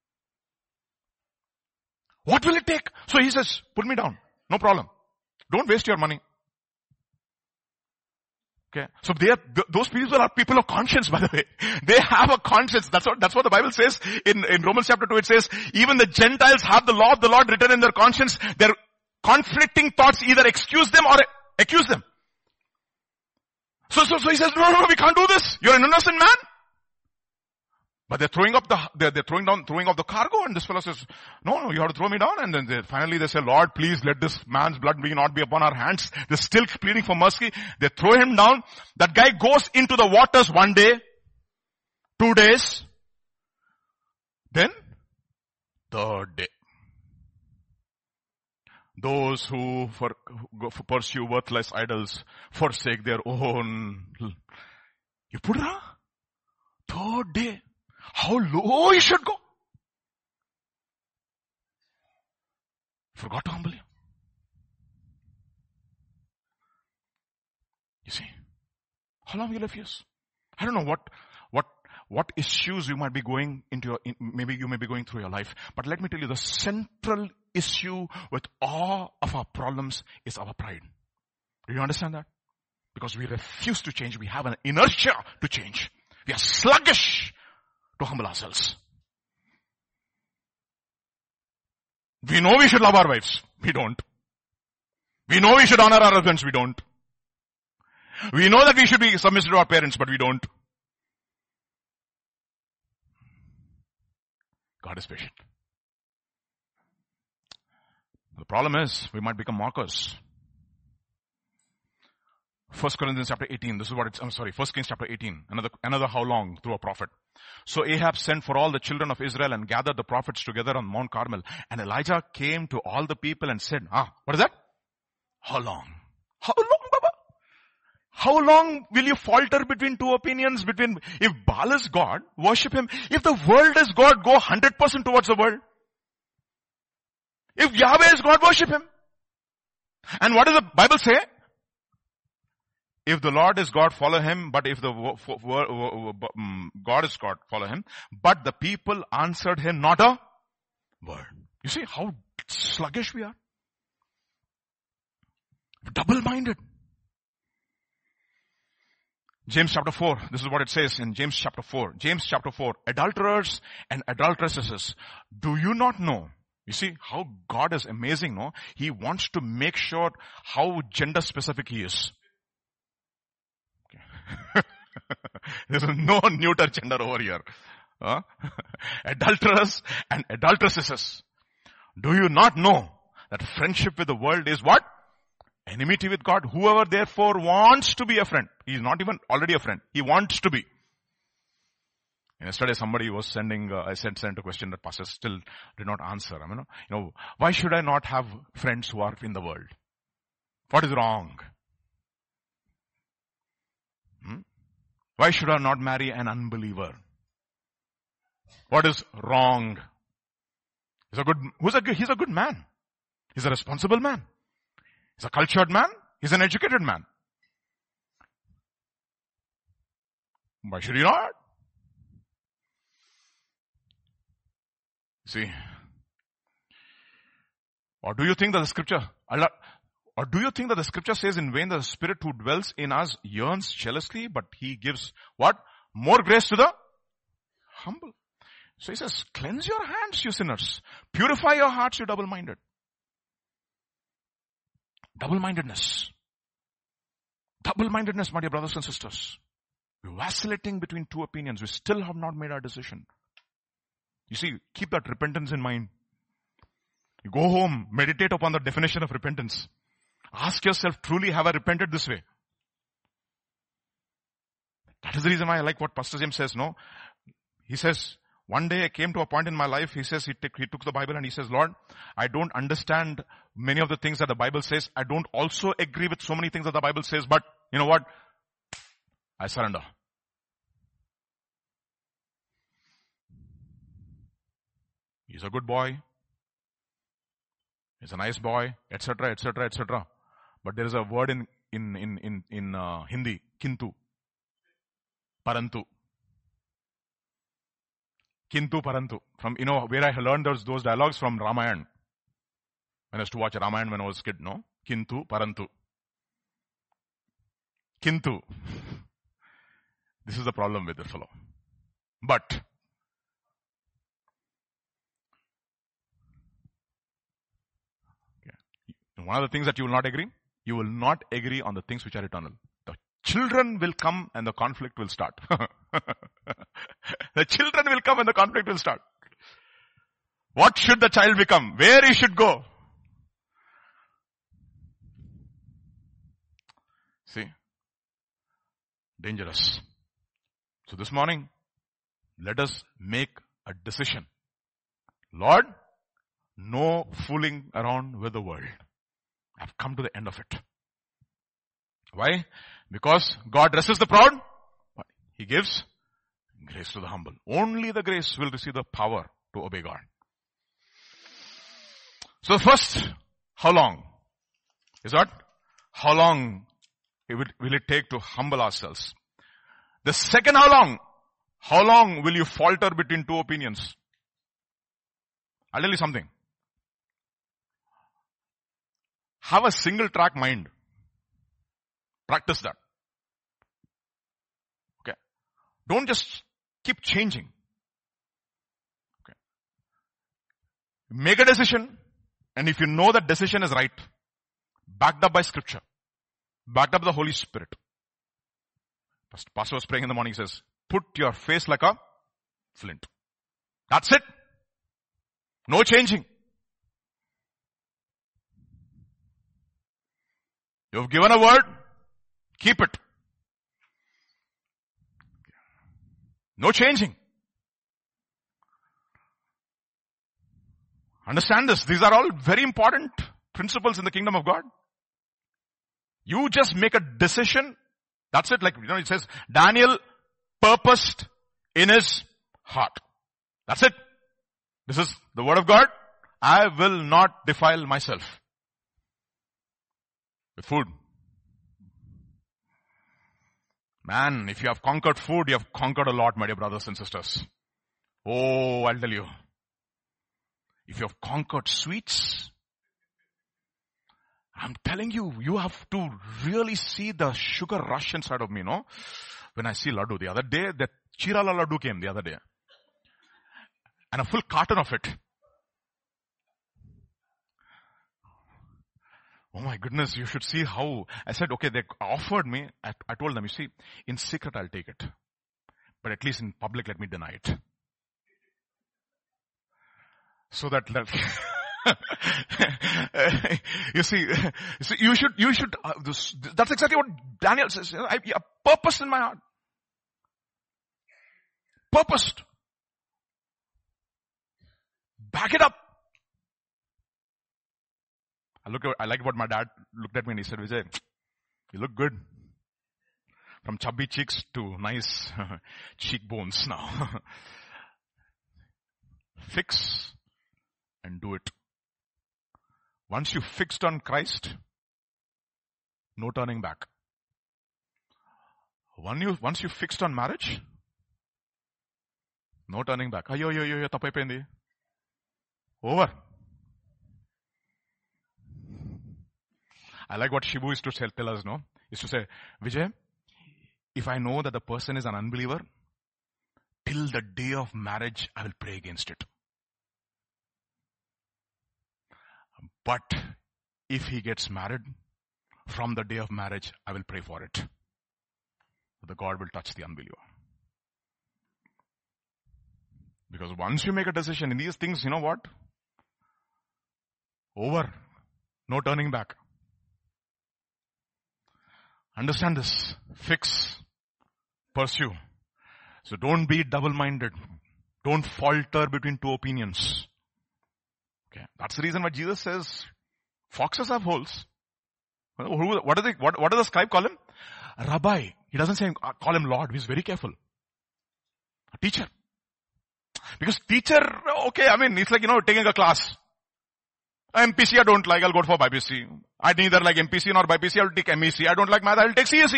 What will it take? So he says, put me down. No problem. Don't waste your money. Okay. So they are, th- those people are people of conscience, by the way. They have a conscience. That's what, that's what the Bible says. In, in Romans chapter two, it says, even the Gentiles have the law of the Lord written in their conscience. Their conflicting thoughts either excuse them or accuse them. So, so, so he says, no, no, no, we can't do this. You're an innocent man. But they're throwing up the, they're, they're throwing down, throwing off the cargo, and this fellow says, no, no, you have to throw me down. And then they, finally they say, Lord, please let this man's blood be not be upon our hands. They're still pleading for mercy. They throw him down. That guy goes into the waters one day, two days, then third day. Those who for, who pursue worthless idols forsake their own. You put it on? Third day. How low you should go. Forgot to humble you. You see, how long will you live? Yes. I don't know what, what, what issues you might be going into your, in, maybe you may be going through your life. But let me tell you, the central issue with all of our problems is our pride. Do you understand that? Because we refuse to change. We have an inertia to change. We are sluggish to humble ourselves. We know we should love our wives. We don't. We know we should honor our husbands. We don't. We know that we should be submissive to our parents, but we don't. God is patient. The problem is, we might become mockers. First Corinthians chapter eighteen, this is what it's, I'm sorry, First Kings chapter eighteen, another, another how long through a prophet. So Ahab sent for all the children of Israel and gathered the prophets together on Mount Carmel. And Elijah came to all the people and said, ah, what is that? How long? How long, Baba? How long will you falter between two opinions? Between, if Baal is God, worship him. If the world is God, go one hundred percent towards the world. If Yahweh is God, worship him. And what does the Bible say? If the Lord is God, follow him. But if the God is God, follow him. But the people answered him not a word. You see how sluggish we are? Double-minded. James chapter four, this is what it says in James chapter four. James chapter four, adulterers and adulteresses, do you not know? You see how God is amazing, no? He wants to make sure how gender specific he is. Okay. There's no neuter gender over here. Huh? Adulterers and adulteresses. Do you not know that friendship with the world is what? Enmity with God. Whoever therefore wants to be a friend. He is not even already a friend. He wants to be. Yesterday somebody was sending, uh, I sent, sent a question that pastor still did not answer. I mean, you know, why should I not have friends who are in the world? What is wrong? Hmm? Why should I not marry an unbeliever? What is wrong? He's a good, who's a good, he's a good man. He's a responsible man. He's a cultured man. He's an educated man. Why should he not? See? Or do you think that the scripture, or do you think that the scripture says in vain that the Spirit who dwells in us yearns jealously, but he gives what? More grace to the humble. So he says, cleanse your hands, you sinners. Purify your hearts, you double-minded. Double-mindedness. Double-mindedness, my dear brothers and sisters. We're vacillating between two opinions. We still have not made our decision. You see, keep that repentance in mind. You go home, meditate upon the definition of repentance. Ask yourself, truly have I repented this way? That is the reason why I like what Pastor James says, no? He says, one day I came to a point in my life, he says, he, took, he took the Bible and he says, Lord, I don't understand many of the things that the Bible says. I don't also agree with so many things that the Bible says, but you know what? I surrender. He's a good boy. He's a nice boy, et cetera, et cetera, et cetera. But there is a word in in in in in uh, Hindi, kintu, parantu, kintu parantu. From you know where I learned those those dialogues from Ramayana. When I used to watch Ramayana when I was a kid, no, kintu parantu, kintu. This is the problem with the fellow. But one of the things that you will not agree, you will not agree on the things which are eternal. The children will come and the conflict will start. The children will come and the conflict will start. What should the child become? Where he should go? See? Dangerous. So this morning, let us make a decision. Lord, no fooling around with the world. I've come to the end of it. Why? Because God resists the proud, but He gives grace to the humble. Only the grace will receive the power to obey God. So first, how long? Is what? How long will it take to humble ourselves? The second, how long? How long will you falter between two opinions? I'll tell you something. Have a single track mind. Practice that. Okay. Don't just keep changing. Okay. Make a decision, and if you know that decision is right, backed up by scripture, backed up by the Holy Spirit. Pastor was praying in the morning, he says, put your face like a flint. That's it. No changing. You've given a word, keep it. No changing. Understand this. These are all very important principles in the kingdom of God. You just make a decision. That's it. Like, you know, it says, Daniel purposed in his heart. That's it. This is the word of God. I will not defile myself with food. Man, if you have conquered food, you have conquered a lot, my dear brothers and sisters. Oh, I'll tell you. If you have conquered sweets, I'm telling you, you have to really see the sugar rush inside of me, no? When I see laddu, the other day, the Chirala laddu came the other day. And a full carton of it. Oh my goodness, you should see how, I said, okay, they offered me, I, I told them, you see, in secret I'll take it. But at least in public, let me deny it. So that, you see, you see, you should, you should, uh, this, that's exactly what Daniel says. I, I purpose in my heart. Purposed. Back it up. I look at, I like what my dad looked at me and he said, Vijay, you look good. From chubby cheeks to nice cheekbones now. Fix and do it. Once you fixed on Christ, no turning back. Once you, once you fixed on marriage, no turning back. Ayo, yo, yo, yo, tapaipendi. Over. I like what Shibu used to tell, tell us, no? He used to say, Vijay, if I know that the person is an unbeliever, till the day of marriage, I will pray against it. But if he gets married, from the day of marriage, I will pray for it. The God will touch the unbeliever. Because once you make a decision in these things, you know what? Over. No turning back. Understand this. Fix. Pursue. So don't be double-minded. Don't falter between two opinions. Okay. That's the reason why Jesus says, foxes have holes. Who, what, does he, what, what does the scribe call him? Rabbi. He doesn't say, call him Lord. He's very careful. A teacher. Because teacher, okay, I mean, it's like, you know, taking a class. M P C I don't like, I'll go for B P C. I neither like M P C nor B P C, I'll take M E C. I don't like math, I'll take C S E.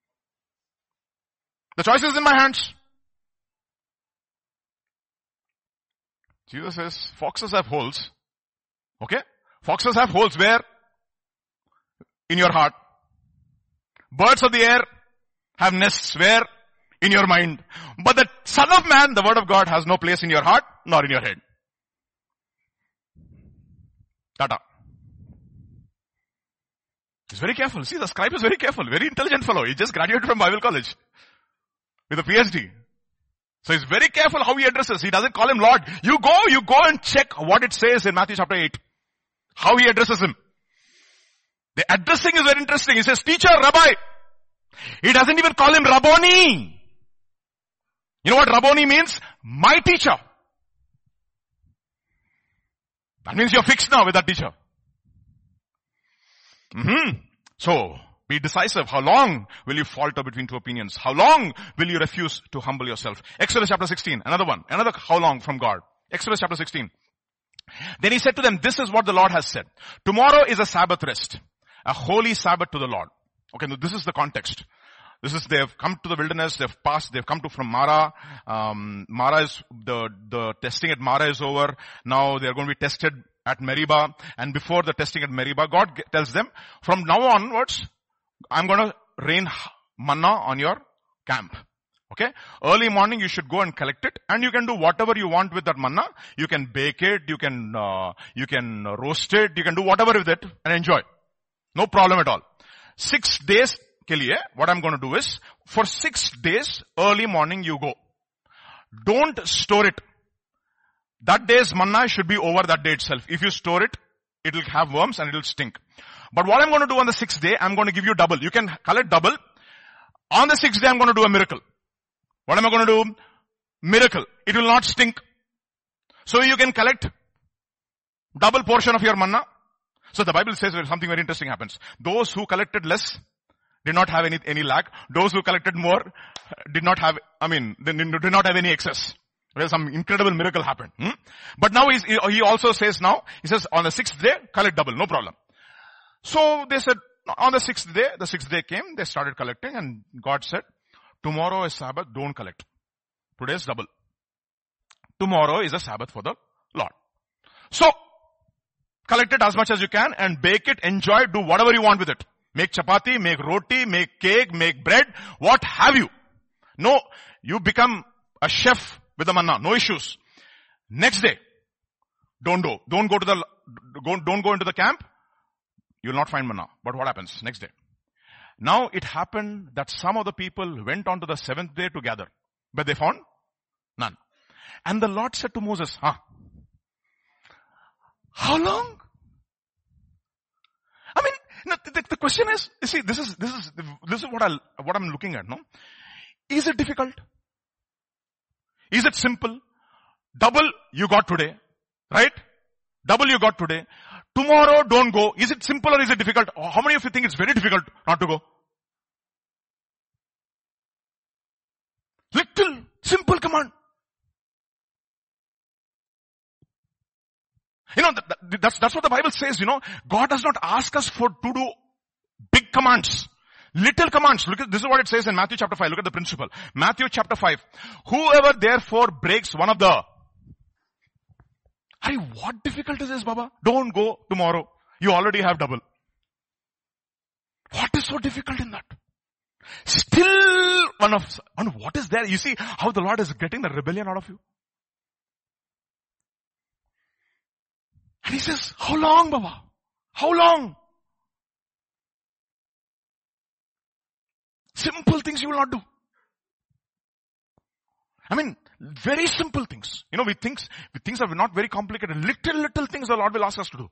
The choice is in my hands. Jesus says, foxes have holes. Okay? Foxes have holes where? In your heart. Birds of the air have nests where? In your mind. But the Son of Man, the Word of God, has no place in your heart nor in your head. Tata. He's very careful. See, the scribe is very careful. Very intelligent fellow. He just graduated from Bible college with a P H D. So he's very careful how he addresses. He doesn't call him Lord. You go, you go and check what it says in Matthew chapter eight. How he addresses him. The addressing is very interesting. He says, teacher, rabbi. He doesn't even call him Rabboni. You know what Rabboni means? My teacher. That means you're fixed now with that teacher. Mm-hmm. So, be decisive. How long will you falter between two opinions? How long will you refuse to humble yourself? Exodus chapter sixteen, another one. Another how long from God. Exodus chapter sixteen. Then he said to them, this is what the Lord has said. Tomorrow is a Sabbath rest. A holy Sabbath to the Lord. Okay, now this is the context. This is, they've come to the wilderness, they've passed, they've come to from Mara. Um, Mara is, the, the testing at Mara is over. Now they're going to be tested at Meribah. And before the testing at Meribah, God tells them, from now onwards, I'm going to rain manna on your camp. Okay? Early morning you should go and collect it, and you can do whatever you want with that manna. You can bake it, you can, uh, you can roast it, you can do whatever with it and enjoy. No problem at all. Six days ke liye, what I'm going to do is, for six days, early morning you go. Don't store it. That day's manna should be over that day itself. If you store it, it will have worms and it will stink. But what I'm going to do on the sixth day, I'm going to give you double. You can collect double. On the sixth day, I'm going to do a miracle. What am I going to do? Miracle. It will not stink. So you can collect double portion of your manna. So the Bible says something very interesting happens. Those who collected less did not have any, any lack. Those who collected more did not have, I mean, they did not have any excess. Well, some incredible miracle happened. Hmm? But now he's, he also says now, he says on the sixth day, collect double, no problem. So they said, on the sixth day, the sixth day came, they started collecting, and God said, tomorrow is Sabbath, don't collect. Today is double. Tomorrow is a Sabbath for the Lord. So, collect it as much as you can and bake it, enjoy it, do whatever you want with it. Make chapati, make roti, make cake, make bread, what have you. No, you become a chef with the manna, no issues. Next day, don't go. Don't go to the, don't go into the camp. You will not find manna. But what happens next day? Now it happened that some of the people went on to the seventh day to gather. But they found none. And the Lord said to Moses, huh? How long? I mean, no, the, the question is, you see, this is, this is, this is what I, what I'm looking at, no? Is it difficult? Is it simple? Double you got today, right? Double you got today. Tomorrow don't go. Is it simple or is it difficult? How many of you think it's very difficult not to go? Little simple command. You know, that, that, that's, that's what the Bible says, you know. God does not ask us for to do big commands. Little commands. Look at, this is what it says in Matthew chapter five. Look at the principle. Matthew chapter five. Whoever therefore breaks one of the, Hey, what difficult is this, Baba? Don't go tomorrow. You already have double. What is so difficult in that? Still one of, and what is there? You see how the Lord is getting the rebellion out of you? And he says, how long, Baba? How long? Simple things you will not do. I mean, very simple things. You know, we think, we things are not very complicated. Little, little things the Lord will ask us to do.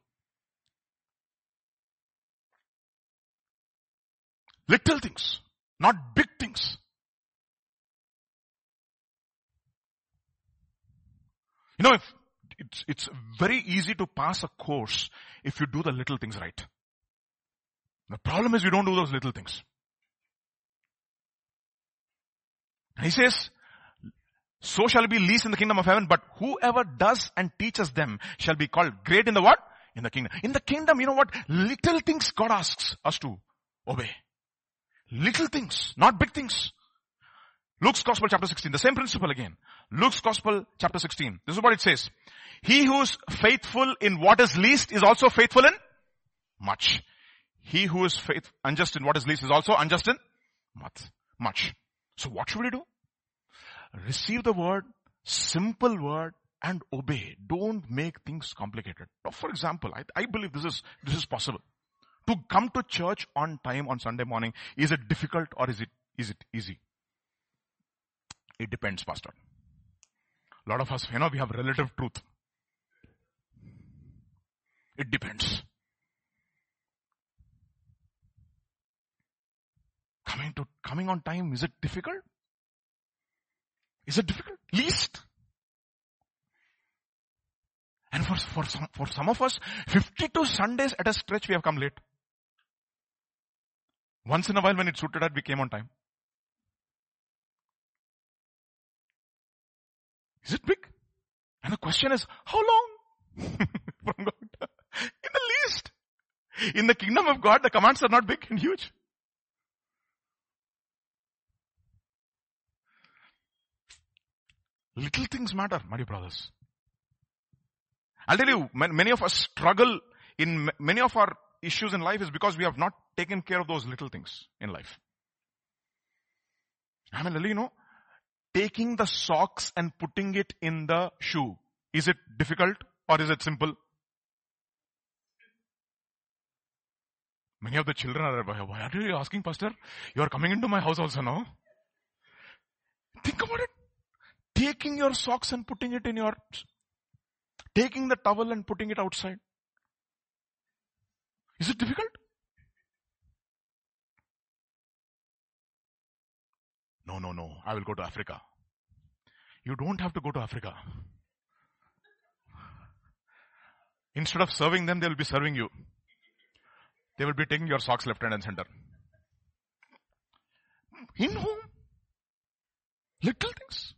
Little things, not big things. You know, if it's, it's very easy to pass a course if you do the little things right. The problem is we don't do those little things. And he says, so shall be least in the kingdom of heaven, but whoever does and teaches them shall be called great in the what? In the kingdom. In the kingdom, you know what? Little things God asks us to obey. Little things, not big things. Luke's Gospel chapter sixteen, the same principle again. Luke's Gospel chapter sixteen. This is what it says. He who is faithful in what is least is also faithful in much. He who is faith, unjust in what is least is also unjust in much. much. So what should we do? Receive the word, simple word, and obey. Don't make things complicated. Now, for example, I, I believe this is, this is possible. To come to church on time on Sunday morning, is it difficult or is it, is it easy? It depends, Pastor. A lot of us, you know, we have relative truth. It depends. Coming to, coming on time, is it difficult? Is it difficult? Least. And for, for some, for some of us, fifty-two Sundays at a stretch we have come late. Once in a while when it suited us, we came on time. Is it big? And the question is, how long? From God. In the least. In the kingdom of God, the commands are not big and huge. Little things matter, my dear brothers. I'll tell you, many of us struggle in many of our issues in life is because we have not taken care of those little things in life. I mean, you know, taking the socks and putting it in the shoe. Is it difficult or is it simple? Many of the children are, why are you asking, Pastor? You are coming into my house also now. Think about it. Taking your socks and putting it in your, taking the towel and putting it outside. Is it difficult? No, no, no. I will go to Africa. You don't have to go to Africa. Instead of serving them, they will be serving you. They will be taking your socks left hand and center. In home. Little things.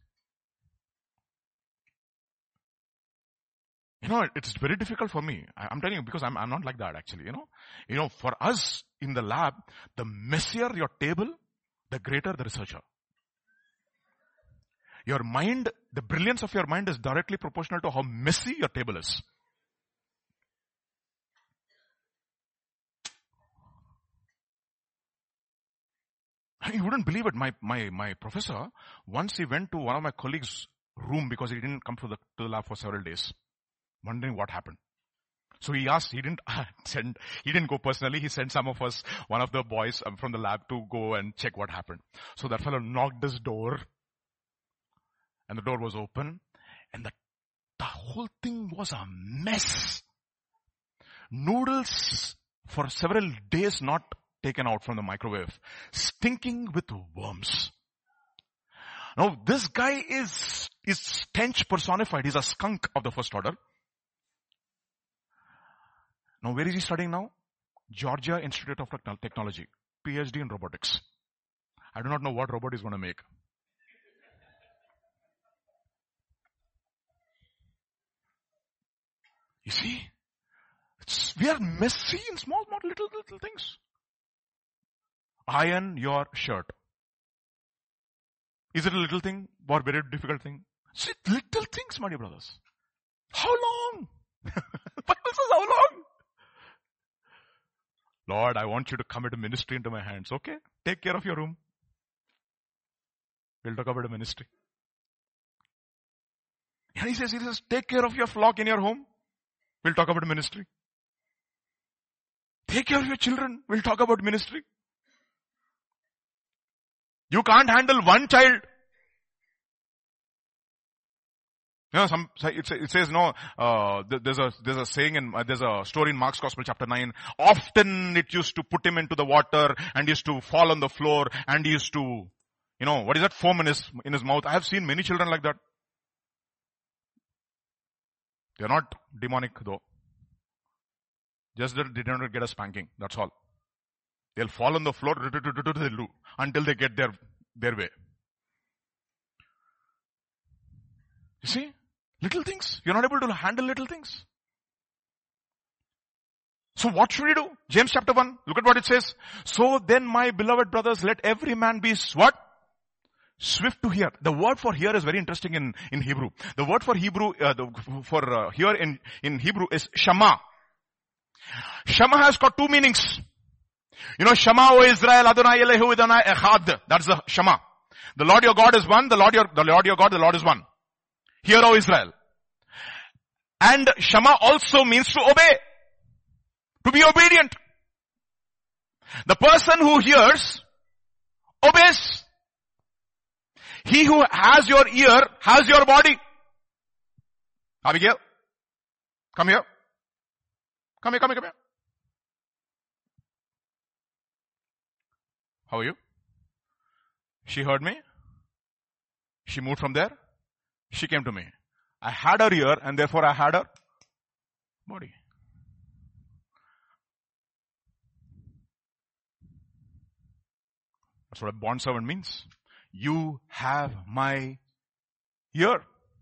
You know, it's very difficult for me. I'm telling you because I'm, I'm not like that actually, you know. You know, for us in the lab, the messier your table, the greater the researcher. Your mind, the brilliance of your mind is directly proportional to how messy your table is. You wouldn't believe it. My, my, my professor, once he went to one of my colleagues' room because he didn't come to the, to the lab for several days, wondering what happened. So he asked, he didn't send, he didn't go personally. He sent some of us, one of the boys from the lab to go and check what happened. So that fellow knocked his door and the door was open and the, the whole thing was a mess. Noodles for several days not taken out from the microwave, stinking with worms. Now this guy is, is stench personified. He's a skunk of the first order. Now where is he studying now? Georgia Institute of Technology, P H D in robotics. I do not know what robot he's going to make. You see, it's, we are messy in small, small, little, little things. Iron your shirt. Is it a little thing or very difficult thing? See, little things, my dear brothers. How long? Bible says how long? Lord, I want you to commit a ministry into my hands. Okay, take care of your room. We'll talk about a ministry. And he says, he says, take care of your flock in your home. We'll talk about ministry. Take care of your children. We'll talk about ministry. You can't handle one child. You know, some, it says no, uh, there's a, there's a saying in, uh, there's a story in Mark's Gospel chapter nine. Often it used to put him into the water and used to fall on the floor and he used to, you know, what is that, foam in his, in his mouth. I have seen many children like that. They're not demonic though. Just that they don't get a spanking. That's all. They'll fall on the floor until they get their, their way. You see? Little things. You're not able to handle little things. So what should we do? James chapter one. Look at what it says. So then, my beloved brothers, let every man be what? Swift to hear. The word for hear is very interesting in, in Hebrew. The word for Hebrew, uh, the, for uh, hear in, in Hebrew is shama. Shama has got two meanings. You know, Shama, O Israel, Adonai Eloheinu Adonai Echad. That's the Shama. The Lord your God is one. The Lord your, the Lord your God, the Lord is one. Hear, O Israel. And Shama also means to obey. To be obedient. The person who hears, obeys. He who has your ear, has your body. Abigail, come here. Come here, come here, come here. How are you? She heard me. She moved from there. She came to me. I had her ear and therefore I had her body. That's what a bond servant means. You have my ear.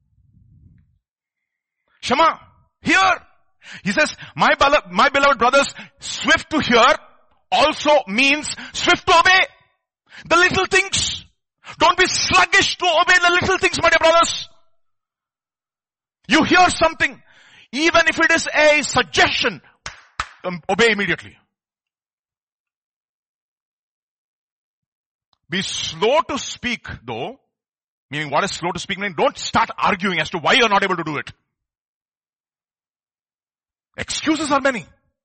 Shema, hear. He says, my beloved, my beloved brothers, swift to hear also means swift to obey. The little things. Don't be sluggish to obey the little things, my dear brothers. You hear something, even if it is a suggestion, um, obey immediately. Be slow to speak though, meaning what is slow to speak meaning? Don't start arguing as to why you're not able to do it. Excuses are many.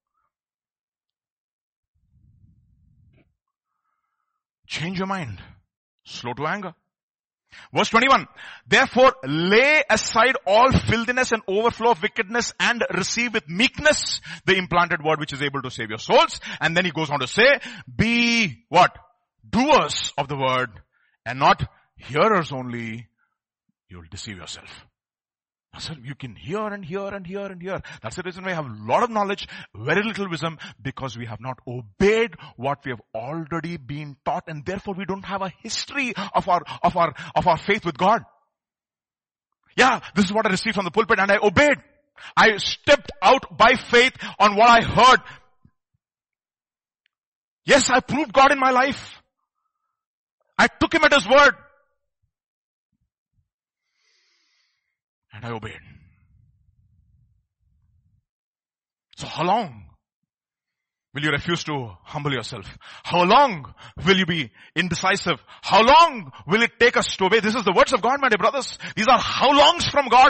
Change your mind. Slow to anger. Verse twenty-one. Therefore lay aside all filthiness and overflow of wickedness and receive with meekness the implanted word which is able to save your souls. And then he goes on to say, be what? Doers of the word and not hearers only. You will deceive yourself. So you can hear and hear and hear and hear. That's the reason why I have a lot of knowledge, very little wisdom, because we have not obeyed what we have already been taught, and therefore we don't have a history of our, of our, of our faith with God. Yeah, this is what I received from the pulpit and I obeyed. I stepped out by faith on what I heard. Yes, I proved God in my life. I took him at his word. And I obeyed. So how long will you refuse to humble yourself? How long will you be indecisive? How long will it take us to obey? This is the words of God, my dear brothers. These are how longs from God.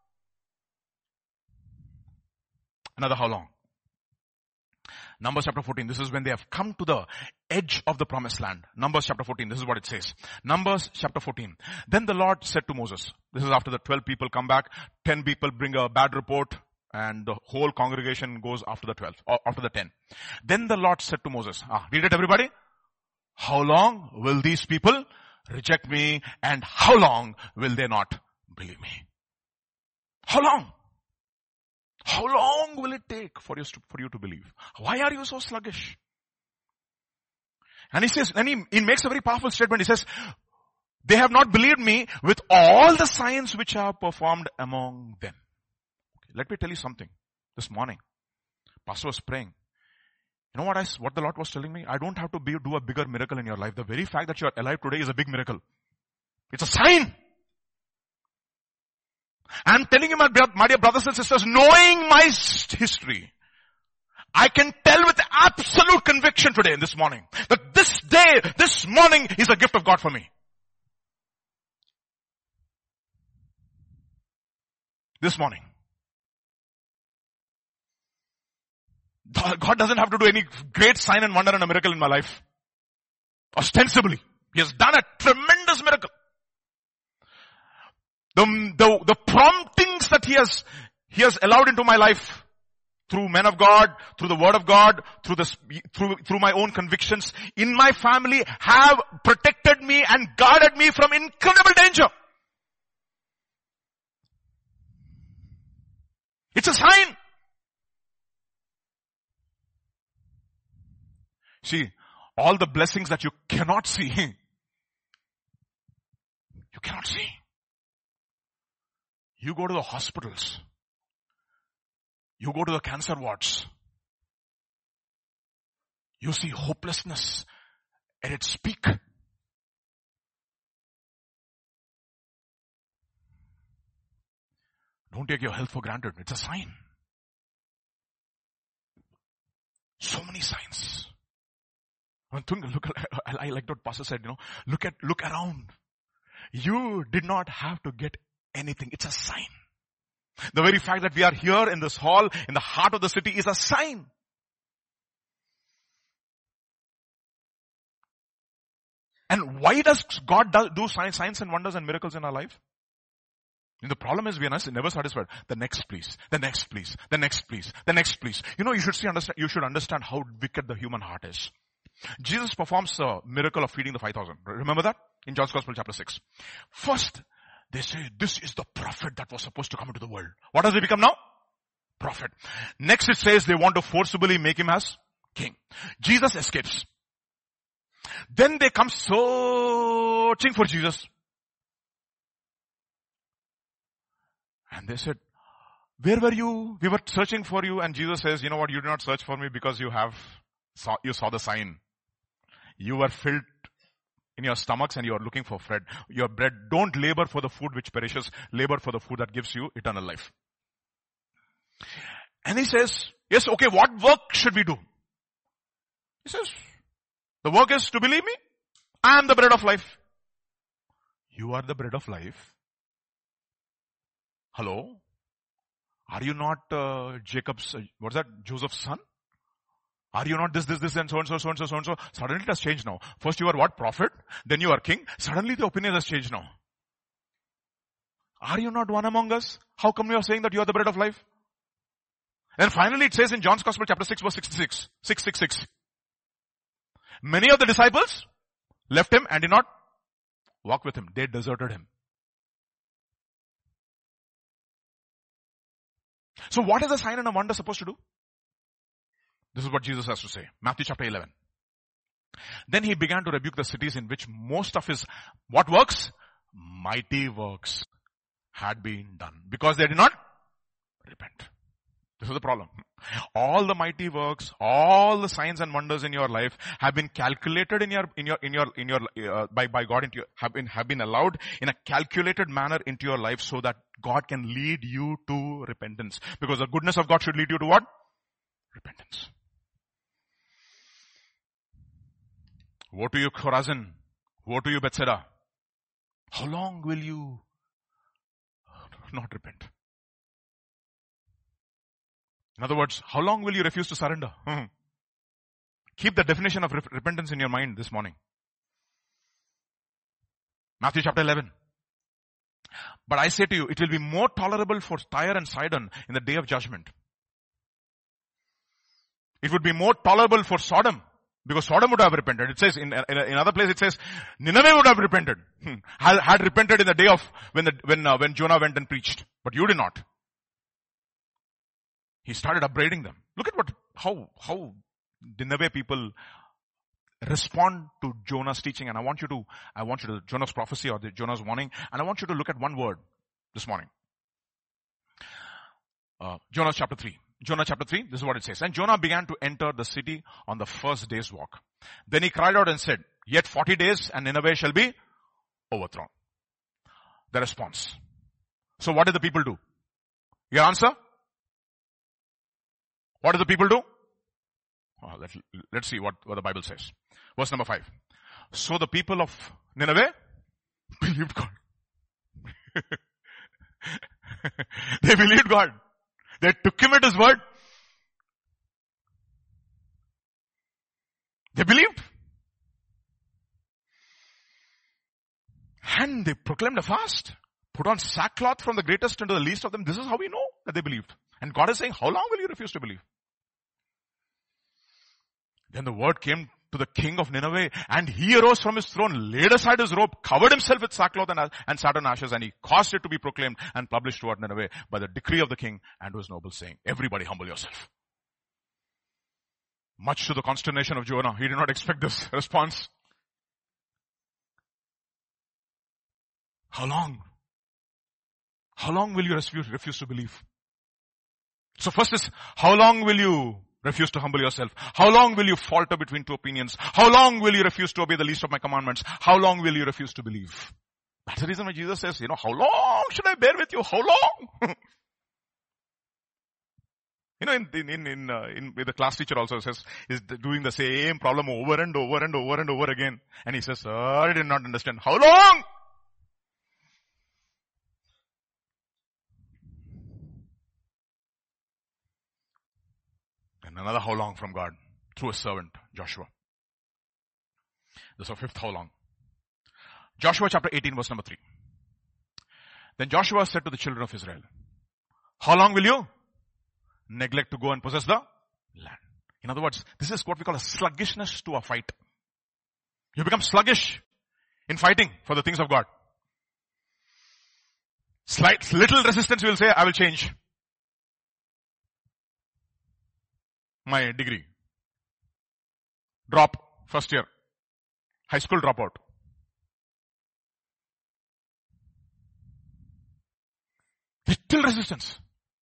Another how long. Numbers chapter fourteen, this is when they have come to the edge of the promised land. Numbers chapter fourteen, this is what it says. Numbers chapter fourteen. Then the Lord said to Moses, this is after the twelve people come back, ten people bring a bad report, and the whole congregation goes after the twelve, or after the ten. Then the Lord said to Moses, ah, read it everybody. How long will these people reject me, and how long will they not believe me? How long? How long will it take for you to, for you to believe? Why are you so sluggish? And he says, and he, he makes a very powerful statement. He says, they have not believed me with all the signs which I have performed among them. Okay, let me tell you something. This morning, Pastor was praying. You know what I, what the Lord was telling me? I don't have to be, do a bigger miracle in your life. The very fact that you are alive today is a big miracle. It's a sign. I'm telling you, my, my dear brothers and sisters, knowing my history, I can tell with absolute conviction today, this morning, that this day, this morning is a gift of God for me. This morning. God doesn't have to do any great sign and wonder and a miracle in my life. Ostensibly. He has done a tremendous miracle. The, the, the promptings that he has, he has allowed into my life through men of God, through the word of God, through the, through, through my own convictions in my family have protected me and guarded me from incredible danger. It's a sign. See, all the blessings that you cannot see, you cannot see. You go to the hospitals. You go to the cancer wards. You see hopelessness at its peak. Don't take your health for granted. It's a sign. So many signs. One thing, look, I like what Pastor said, you know, look at, look around. You did not have to get anything. It's a sign. The very fact that we are here in this hall, in the heart of the city, is a sign. And why does God do signs and wonders and miracles in our life? And the problem is we are never satisfied. The next please, the next please, the next please, the next please. You know, you should see, understand, you should understand how wicked the human heart is. Jesus performs a miracle of feeding the five thousand. Remember that? In John's Gospel chapter six. First, they say, this is the prophet that was supposed to come into the world. What does he become now? Prophet. Next it says they want to forcibly make him as king. Jesus escapes. Then they come searching for Jesus. And they said, where were you? We were searching for you. And Jesus says, you know what? You did not search for me because you have, saw, you saw the sign. You were filled in your stomachs and you are looking for bread. Your bread, don't labor for the food which perishes. Labor for the food that gives you eternal life. And he says, yes, okay, what work should we do? He says, the work is to believe me. I am the bread of life. You are the bread of life. Hello? Are you not uh, Jacob's, uh, what's that, Joseph's son? Are you not this, this, this, and so and so, so and so, so and so? Suddenly it has changed now. First you are what? Prophet. Then you are king. Suddenly the opinion has changed now. Are you not one among us? How come you are saying that you are the bread of life? And finally it says in John's Gospel chapter six verse sixty-six, six sixty-six. Many of the disciples left him and did not walk with him. They deserted him. So what is a sign and a wonder supposed to do? This is what Jesus has to say. Matthew chapter eleven. Then he began to rebuke the cities in which most of his, what works? Mighty works had been done. Because they did not repent. This is the problem. All the mighty works, all the signs and wonders in your life have been calculated in your, in your, in your, in your, uh, by, by God into your, have been, have been allowed in a calculated manner into your life so that God can lead you to repentance. Because the goodness of God should lead you to what? Repentance. Woe to you, Chorazin. Woe to you, Bethsaida. How long will you not repent? In other words, how long will you refuse to surrender? Hmm. Keep the definition of rep- repentance in your mind this morning. Matthew chapter eleven. But I say to you, it will be more tolerable for Tyre and Sidon in the day of judgment. It would be more tolerable for Sodom, because Sodom would have repented. It says, in, in, in other place it says, Nineveh would have repented. Hmm. Had, had repented in the day of, when the, when, uh, when Jonah went and preached. But you did not. He started upbraiding them. Look at what, how, how Nineveh people respond to Jonah's teaching. And I want you to, I want you to, Jonah's prophecy or the Jonah's warning. And I want you to look at one word this morning. Uh, Jonah chapter three. Jonah chapter three, this is what it says. And Jonah began to enter the city on the first day's walk. Then he cried out and said, yet forty days and Nineveh shall be overthrown. The response. So what did the people do? Your answer? What did the people do? Oh, let, let's see what, what the Bible says. Verse number five. So the people of Nineveh believed God. They believed God. They took him at his word. They believed. And they proclaimed a fast. Put on sackcloth from the greatest unto the least of them. This is how we know that they believed. And God is saying, how long will you refuse to believe? Then the word came to the king of Nineveh, and he arose from his throne, laid aside his robe, covered himself with sackcloth and, and sat on ashes, and he caused it to be proclaimed and published toward Nineveh by the decree of the king and his nobles, saying, everybody humble yourself. Much to the consternation of Jonah, he did not expect this response. How long? How long will you refuse, refuse to believe? So first is, how long will you refuse to humble yourself? How long will you falter between two opinions? How long will you refuse to obey the least of my commandments? How long will you refuse to believe? That's the reason why Jesus says, you know, how long should I bear with you? How long? You know, in, in, in, uh, in, the class teacher also says, is doing the same problem over and over and over and over again. And he says, sir, I did not understand. How long? And another how long from God through a servant, Joshua. This is our fifth how long. Joshua chapter eighteen verse number three. Then Joshua said to the children of Israel, how long will you neglect to go and possess the land? In other words, this is what we call a sluggishness to a fight. You become sluggish in fighting for the things of God. Slight, little resistance will say, I will change my degree. Drop first year. High school dropout. Little resistance.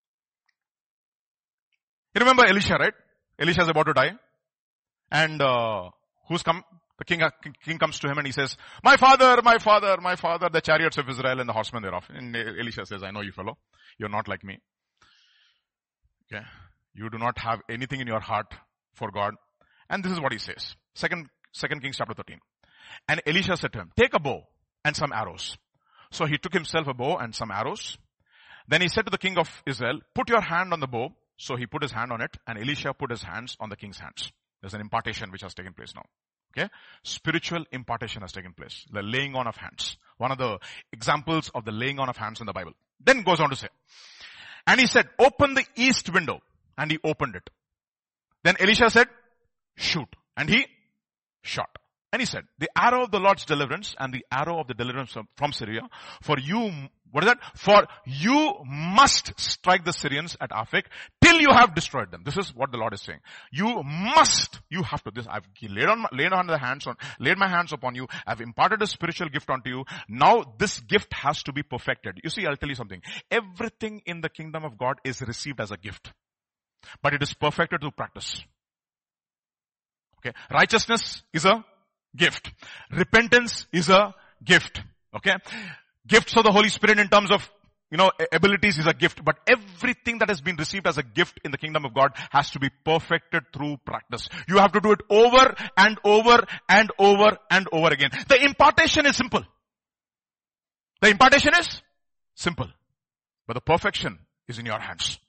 You remember Elisha, right? Elisha is about to die. And uh, who's come? The king, king comes to him and he says, my father, my father, my father, the chariots of Israel and the horsemen thereof. And Elisha says, I know you fellow. You're not like me. Okay. You do not have anything in your heart for God. And this is what he says. Second, Second Kings chapter thirteen. And Elisha said to him, take a bow and some arrows. So he took himself a bow and some arrows. Then he said to the king of Israel, put your hand on the bow. So he put his hand on it, and Elisha put his hands on the king's hands. There's an impartation which has taken place now. Okay? Spiritual impartation has taken place. The laying on of hands. One of the examples of the laying on of hands in the Bible. Then goes on to say, and he said, open the east window. And he opened it. Then Elisha said, shoot. And he shot. And he said, the arrow of the Lord's deliverance and the arrow of the deliverance from Syria, for you, what is that? For you must strike the Syrians at Aphek till you have destroyed them. This is what the Lord is saying. You must, you have to, this, I've laid on, laid on the hands on, laid my hands upon you. I've imparted a spiritual gift onto you. Now this gift has to be perfected. You see, I'll tell you something. Everything in the kingdom of God is received as a gift. But it is perfected through practice. Okay. Righteousness is a gift. Repentance is a gift. Okay. Gifts of the Holy Spirit in terms of, you know, abilities is a gift. But everything that has been received as a gift in the kingdom of God has to be perfected through practice. You have to do it over and over and over and over again. The impartation is simple. The impartation is simple. But the perfection is in your hands.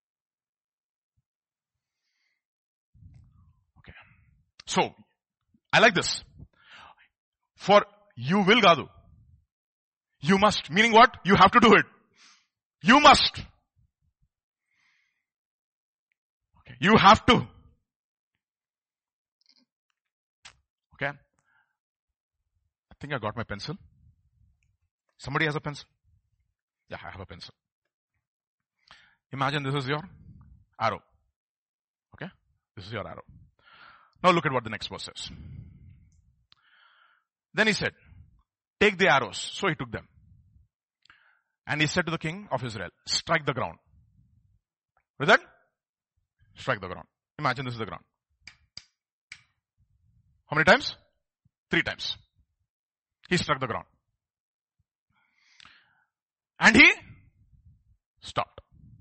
So, I like this. For you will Gadu. You must. Meaning what? You have to do it. You must. Okay. You have to. Okay. I think I got my pencil. Somebody has a pencil? Yeah, I have a pencil. Imagine this is your arrow. Okay. This is your arrow. Now look at what the next verse says. Then he said, take the arrows. So he took them. And he said to the king of Israel, strike the ground. With that? Strike the ground. Imagine this is the ground. How many times? Three times. He struck the ground. And he stopped.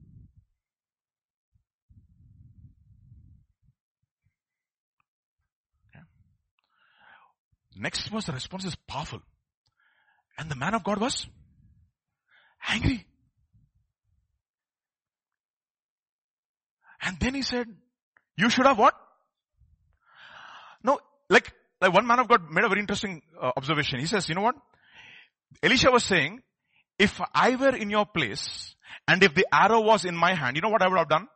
Next verse, the response is powerful. And the man of God was angry. And then he said, you should have what? No, like, like one man of God made a very interesting uh, observation. He says, you know what? Elisha was saying, if I were in your place and if the arrow was in my hand, you know what I would have done?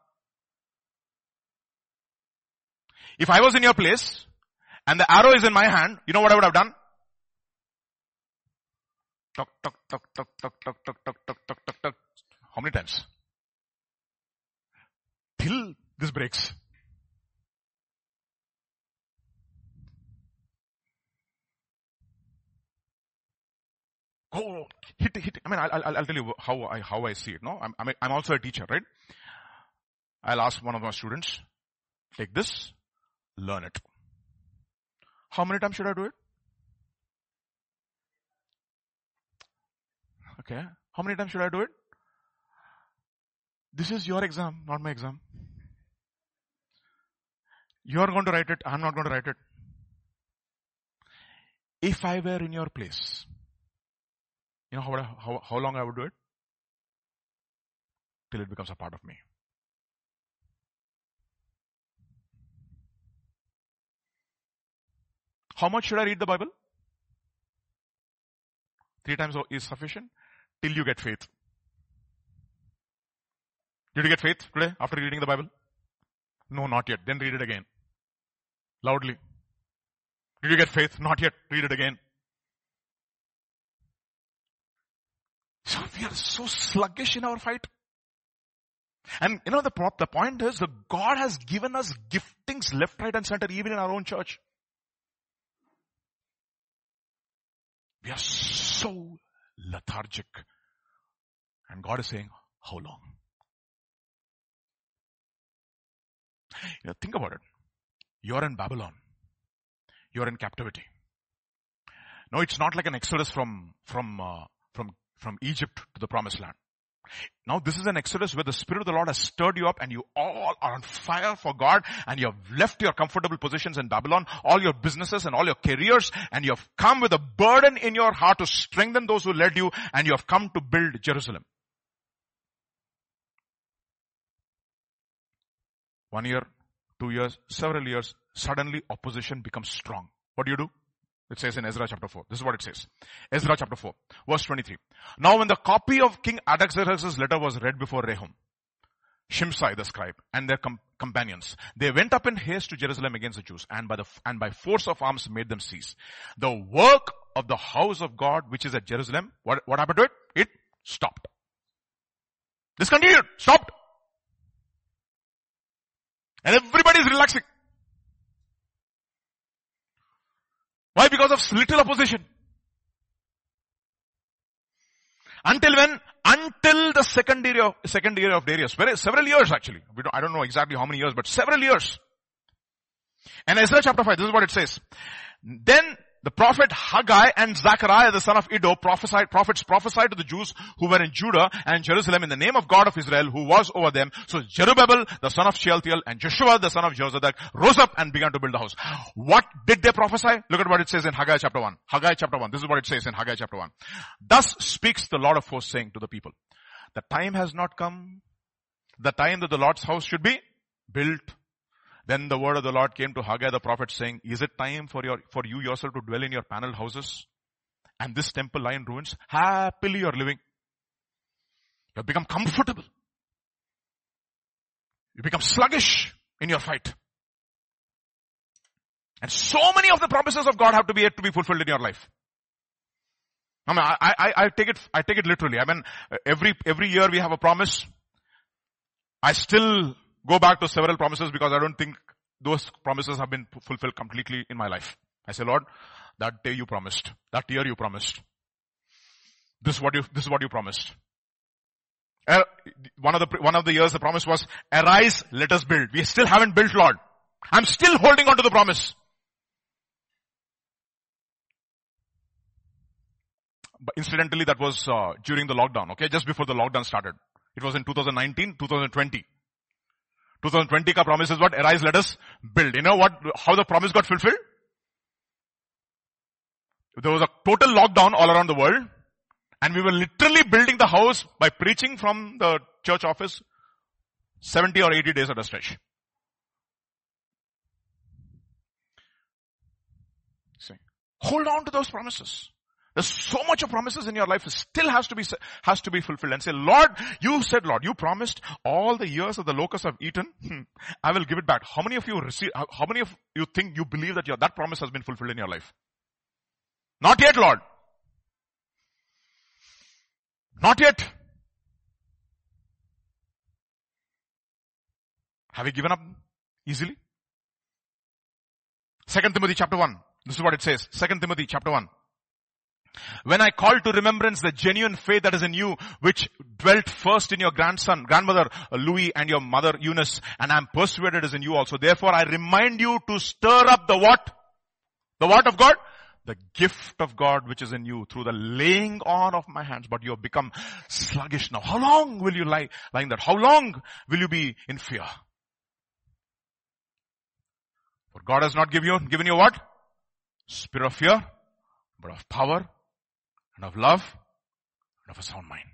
If I was in your place and the arrow is in my hand, you know what I would have done? Tuck, tuck, tuck, tuck, tuck, tuck, tuck, tuck, tuck, tuck, tuck, tuck. How many times? Till this breaks. Go, hit, hit. I mean, I'll, I'll, I'll tell you how I, how I see it. No, I'm, I'm, I'm also a teacher, right? I'll ask one of my students, take this, learn it. How many times should I do it? Okay. How many times should I do it? This is your exam, not my exam. You are going to write it. I'm not going to write it. If I were in your place, you know how, I, how, how long I would do it? Till it becomes a part of me. How much should I read the Bible? Three times is sufficient till you get faith. Did you get faith today after reading the Bible? No, not yet. Then read it again. Loudly. Did you get faith? Not yet. Read it again. So we are so sluggish in our fight. And you know the prop, the point is that God has given us giftings left, right and center even in our own church. We are so lethargic. And God is saying, how long? You know, think about it. You're in Babylon. You're in captivity. No, it's not like an exodus from, from, uh, from, from Egypt to the promised land. Now this is an exodus where the Spirit of the Lord has stirred you up and you all are on fire for God and you have left your comfortable positions in Babylon, all your businesses and all your careers, and you have come with a burden in your heart to strengthen those who led you, and you have come to build Jerusalem. One year, two years, several years, suddenly opposition becomes strong. What do you do? It says in Ezra chapter four. This is what it says. Ezra chapter four, verse twenty-three. Now when the copy of King Artaxerxes' letter was read before Rehum, Shimshai the scribe, and their com- companions, they went up in haste to Jerusalem against the Jews, and by the f- and by force of arms made them cease. The work of the house of God, which is at Jerusalem, what, what happened to it? It stopped. Discontinued. Stopped. And everybody is relaxing. Why? Because of little opposition. Until when? Until the second year of, second year of Darius. Very, several years actually. We don't, I don't know exactly how many years, but several years. And Ezra chapter five, this is what it says. Then the prophet Haggai and Zechariah the son of Iddo prophesied, prophets prophesied to the Jews who were in Judah and Jerusalem in the name of God of Israel who was over them. So Zerubbabel the son of Shealtiel and Joshua the son of Jozadak rose up and began to build the house. What did they prophesy? Look at what it says in Haggai chapter one. Haggai chapter one. This is what it says in Haggai chapter one. Thus speaks the Lord of hosts saying to the people, the time has not come, the time that the Lord's house should be built. Then the word of the Lord came to Haggai the prophet saying, is it time for your, for you yourself to dwell in your paneled houses? And this temple lie in ruins? Happily you're living. You have become comfortable. You become sluggish in your fight. And so many of the promises of God have to be yet to be fulfilled in your life. I mean, I, I, I take it, I take it literally. I mean, every, every year we have a promise. I still go back to several promises because I don't think those promises have been fulfilled completely in my life. I say, Lord, that day you promised, that year you promised. This is what you, this is what you promised. Uh, one of the, one of the years the promise was, arise, let us build. We still haven't built, Lord. I'm still holding on to the promise. But incidentally, that was uh, during the lockdown, okay? Just before the lockdown started. It was in twenty nineteen, twenty twenty. twenty twenty ka promise is what? Arise, let us build. You know what? How the promise got fulfilled? There was a total lockdown all around the world. And we were literally building the house by preaching from the church office seventy or eighty days at a stretch. See, hold on to those promises. There's so much of promises in your life. It still has to be, has to be fulfilled. And say, Lord, you said, Lord, you promised all the years that the locusts have eaten, hmm, I will give it back. How many of you receive, how many of you think you believe that your, that promise has been fulfilled in your life? Not yet, Lord. Not yet. Have you given up easily? Second Timothy chapter one. This is what it says. Second Timothy chapter one. When I call to remembrance the genuine faith that is in you, which dwelt first in your grandson, grandmother Louis and your mother Eunice, and I am persuaded is in you also. Therefore I remind you to stir up the what? The what of God? The gift of God which is in you through the laying on of my hands. But you have become sluggish now. How long will you lie lying that? How long will you be in fear? For God has not given you, given you what? Spirit of fear, but of power and of love and of a sound mind.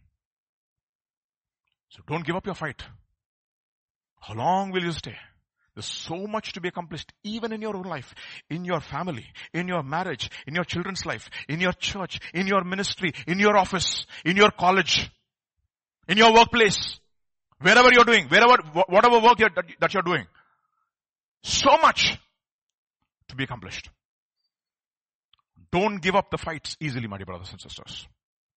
So don't give up your fight. How long will you stay? There's so much to be accomplished even in your own life, in your family, in your marriage, in your children's life, in your church, in your ministry, in your office, in your college, in your workplace, wherever you're doing, wherever, whatever work you're, that you're doing. So much to be accomplished. Don't give up the fights easily, my dear brothers and sisters.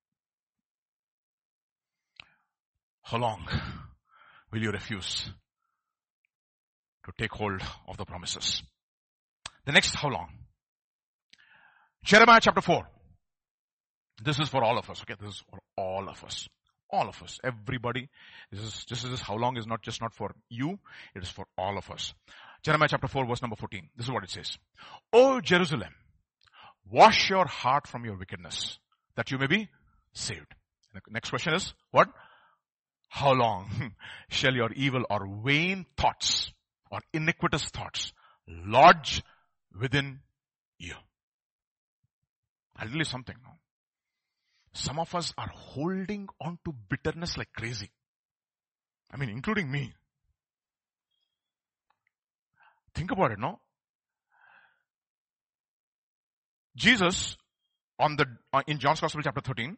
How long will you refuse to take hold of the promises? The next, how long? Jeremiah chapter four. This is for all of us, okay? This is for all of us. All of us. Everybody. This is, this is how long is not just not for you. It is for all of us. Jeremiah chapter four verse number fourteen. This is what it says. O Jerusalem, wash your heart from your wickedness, that you may be saved. The next question is, what? How long shall your evil or vain thoughts or iniquitous thoughts lodge within you? I'll tell you something now. Some of us are holding on to bitterness like crazy. I mean, including me. Think about it, no? Jesus, on the uh, in John's Gospel chapter thirteen,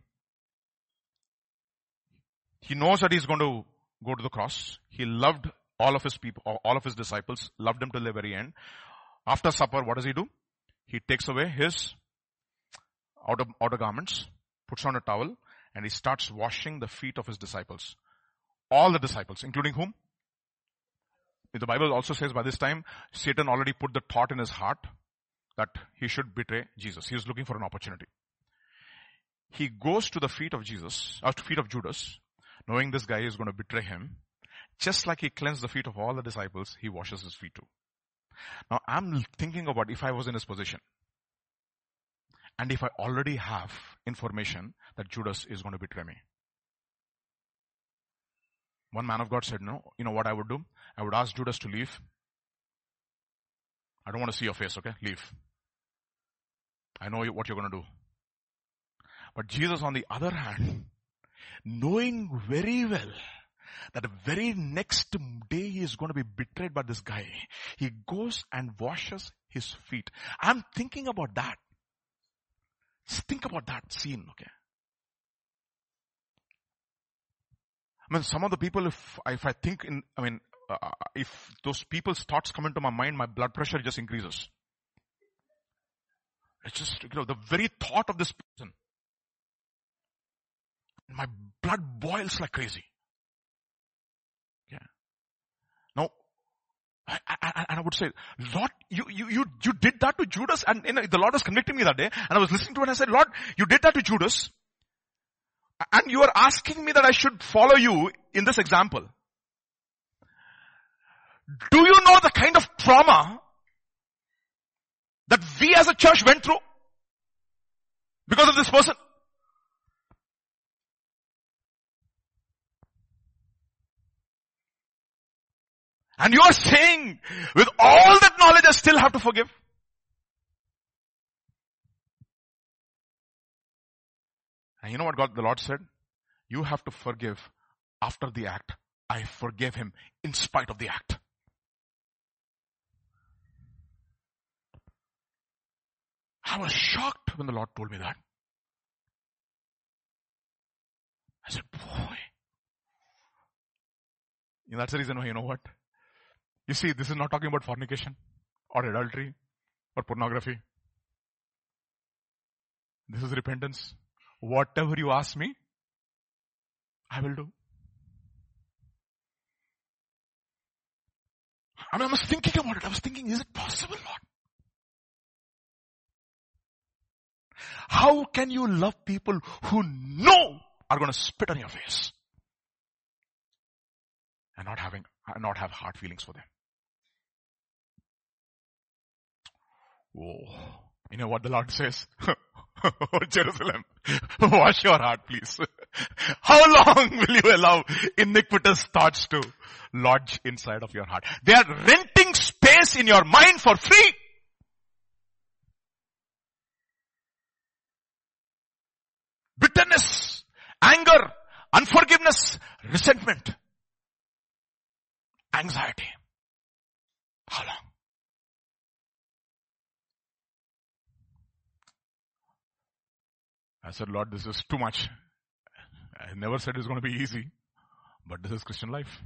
he knows that he's going to go to the cross. He loved all of his people, all of his disciples, loved them till the very end. After supper, what does he do? He takes away his outer, outer garments, puts on a towel, and he starts washing the feet of his disciples. All the disciples, including whom? The Bible also says by this time, Satan already put the thought in his heart that he should betray Jesus. He was looking for an opportunity. He goes to the feet of Jesus, or to the feet of Judas, knowing this guy is going to betray him. Just like he cleansed the feet of all the disciples, he washes his feet too. Now I'm thinking about if I was in his position, and if I already have information that Judas is going to betray me. One man of God said, no, you know what I would do? I would ask Judas to leave. I don't want to see your face, okay? Leave. I know what you're going to do. But Jesus, on the other hand, knowing very well that the very next day he is going to be betrayed by this guy, he goes and washes his feet. I'm thinking about that. Just think about that scene, okay? I mean, some of the people, if, if I think in, I mean, uh, if those people's thoughts come into my mind, my blood pressure just increases. It's just, you know, the very thought of this person, my blood boils like crazy. Yeah. Now, I, I, and I would say, Lord, you, you, you, you did that to Judas, and you know, the Lord was convicting me that day, and I was listening to it and I said, Lord, you did that to Judas, and you are asking me that I should follow you in this example. Do you know the kind of trauma that we as a church went through because of this person? And you are saying, with all that knowledge, I still have to forgive. And you know what God, the Lord said? You have to forgive after the act. I forgave him in spite of the act. I was shocked when the Lord told me that. I said, boy. And that's the reason why, you know what? You see, this is not talking about fornication or adultery or pornography. This is repentance. Whatever you ask me, I will do. I mean, I was thinking about it. I was thinking, is it possible, Lord? How can you love people who know are going to spit on your face and not having, not have hard feelings for them? Oh, you know what the Lord says? Oh, Jerusalem, wash your heart, please. How long will you allow iniquitous thoughts to lodge inside of your heart? They are renting space in your mind for free. Bitterness, anger, unforgiveness, resentment, anxiety. How long? I said, Lord, this is too much. I never said it's going to be easy, but this is Christian life.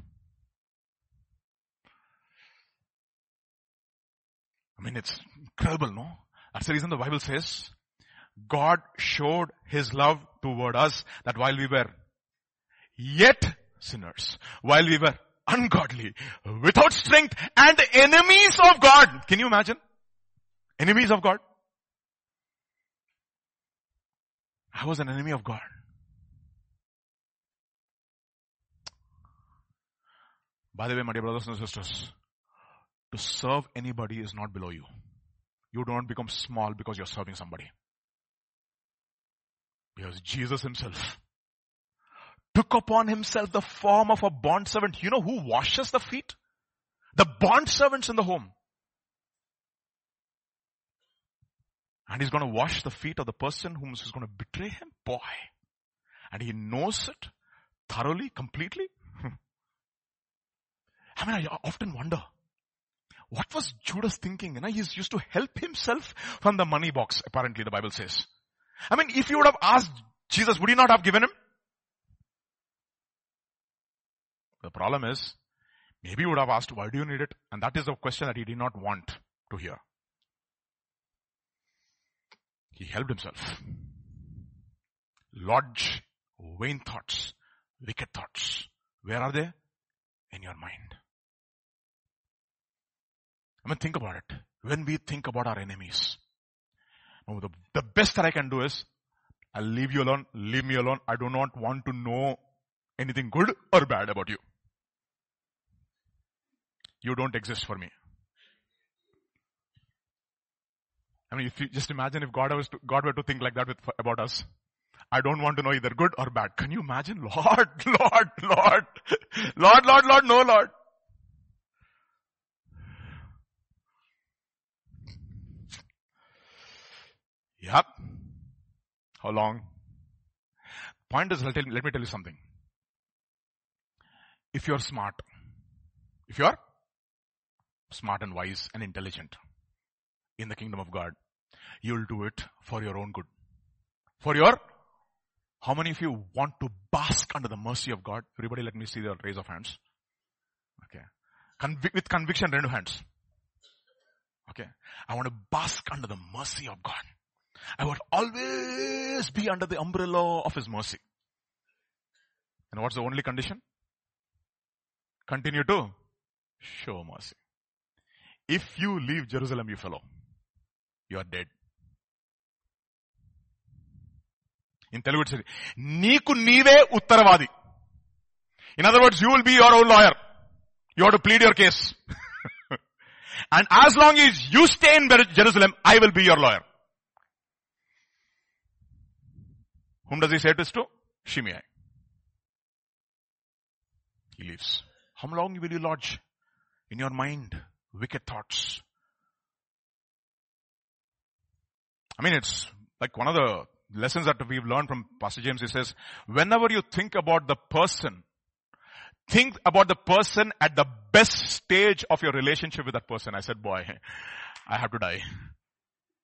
I mean, it's incredible, no? That's the reason the Bible says, God showed His love toward us that while we were yet sinners, while we were ungodly, without strength and enemies of God. Can you imagine? Enemies of God. I was an enemy of God. By the way, my dear brothers and sisters, to serve anybody is not below you. You don't become small because you're serving somebody. Because Jesus Himself took upon Himself the form of a bondservant. You know who washes the feet? The bondservants in the home. And He's going to wash the feet of the person whom is going to betray Him. Boy. And He knows it thoroughly, completely. I mean, I often wonder, what was Judas thinking? You know, he's used to help himself from the money box, apparently the Bible says. I mean, if you would have asked Jesus, would He not have given him? The problem is, maybe He would have asked, why do you need it? And that is a question that He did not want to hear. He helped Himself. Lodge vain thoughts, wicked thoughts. Where are they? In your mind. I mean, think about it. When we think about our enemies, oh, the, the best that I can do is, I'll leave you alone, leave me alone. I do not want to know anything good or bad about you. You don't exist for me. I mean, if you just imagine if God was to, God were to think like that with, about us. I don't want to know either good or bad. Can you imagine? Lord, Lord, Lord, Lord, Lord, Lord, no, Lord. Yep. How long? Point is, let me tell you something. If you're smart, if you're smart and wise and intelligent in the kingdom of God, you'll do it for your own good. For your, how many of you want to bask under the mercy of God? Everybody, let me see the raise of hands. Okay. Convic- with conviction, raise hands. Okay. I want to bask under the mercy of God. I would always be under the umbrella of His mercy. And what's the only condition? Continue to show mercy. If you leave Jerusalem, you fellow, you are dead. In Telugu it says, Neeku neeve uttaravadi. In other words, you will be your own lawyer. You have to plead your case. And as long as you stay in Jerusalem, I will be your lawyer. Whom does He say this to? Shimei. He leaves. How long will you lodge in your mind wicked thoughts? I mean, it's like one of the lessons that we've learned from Pastor James. He says, whenever you think about the person, think about the person at the best stage of your relationship with that person. I said, boy, I have to die.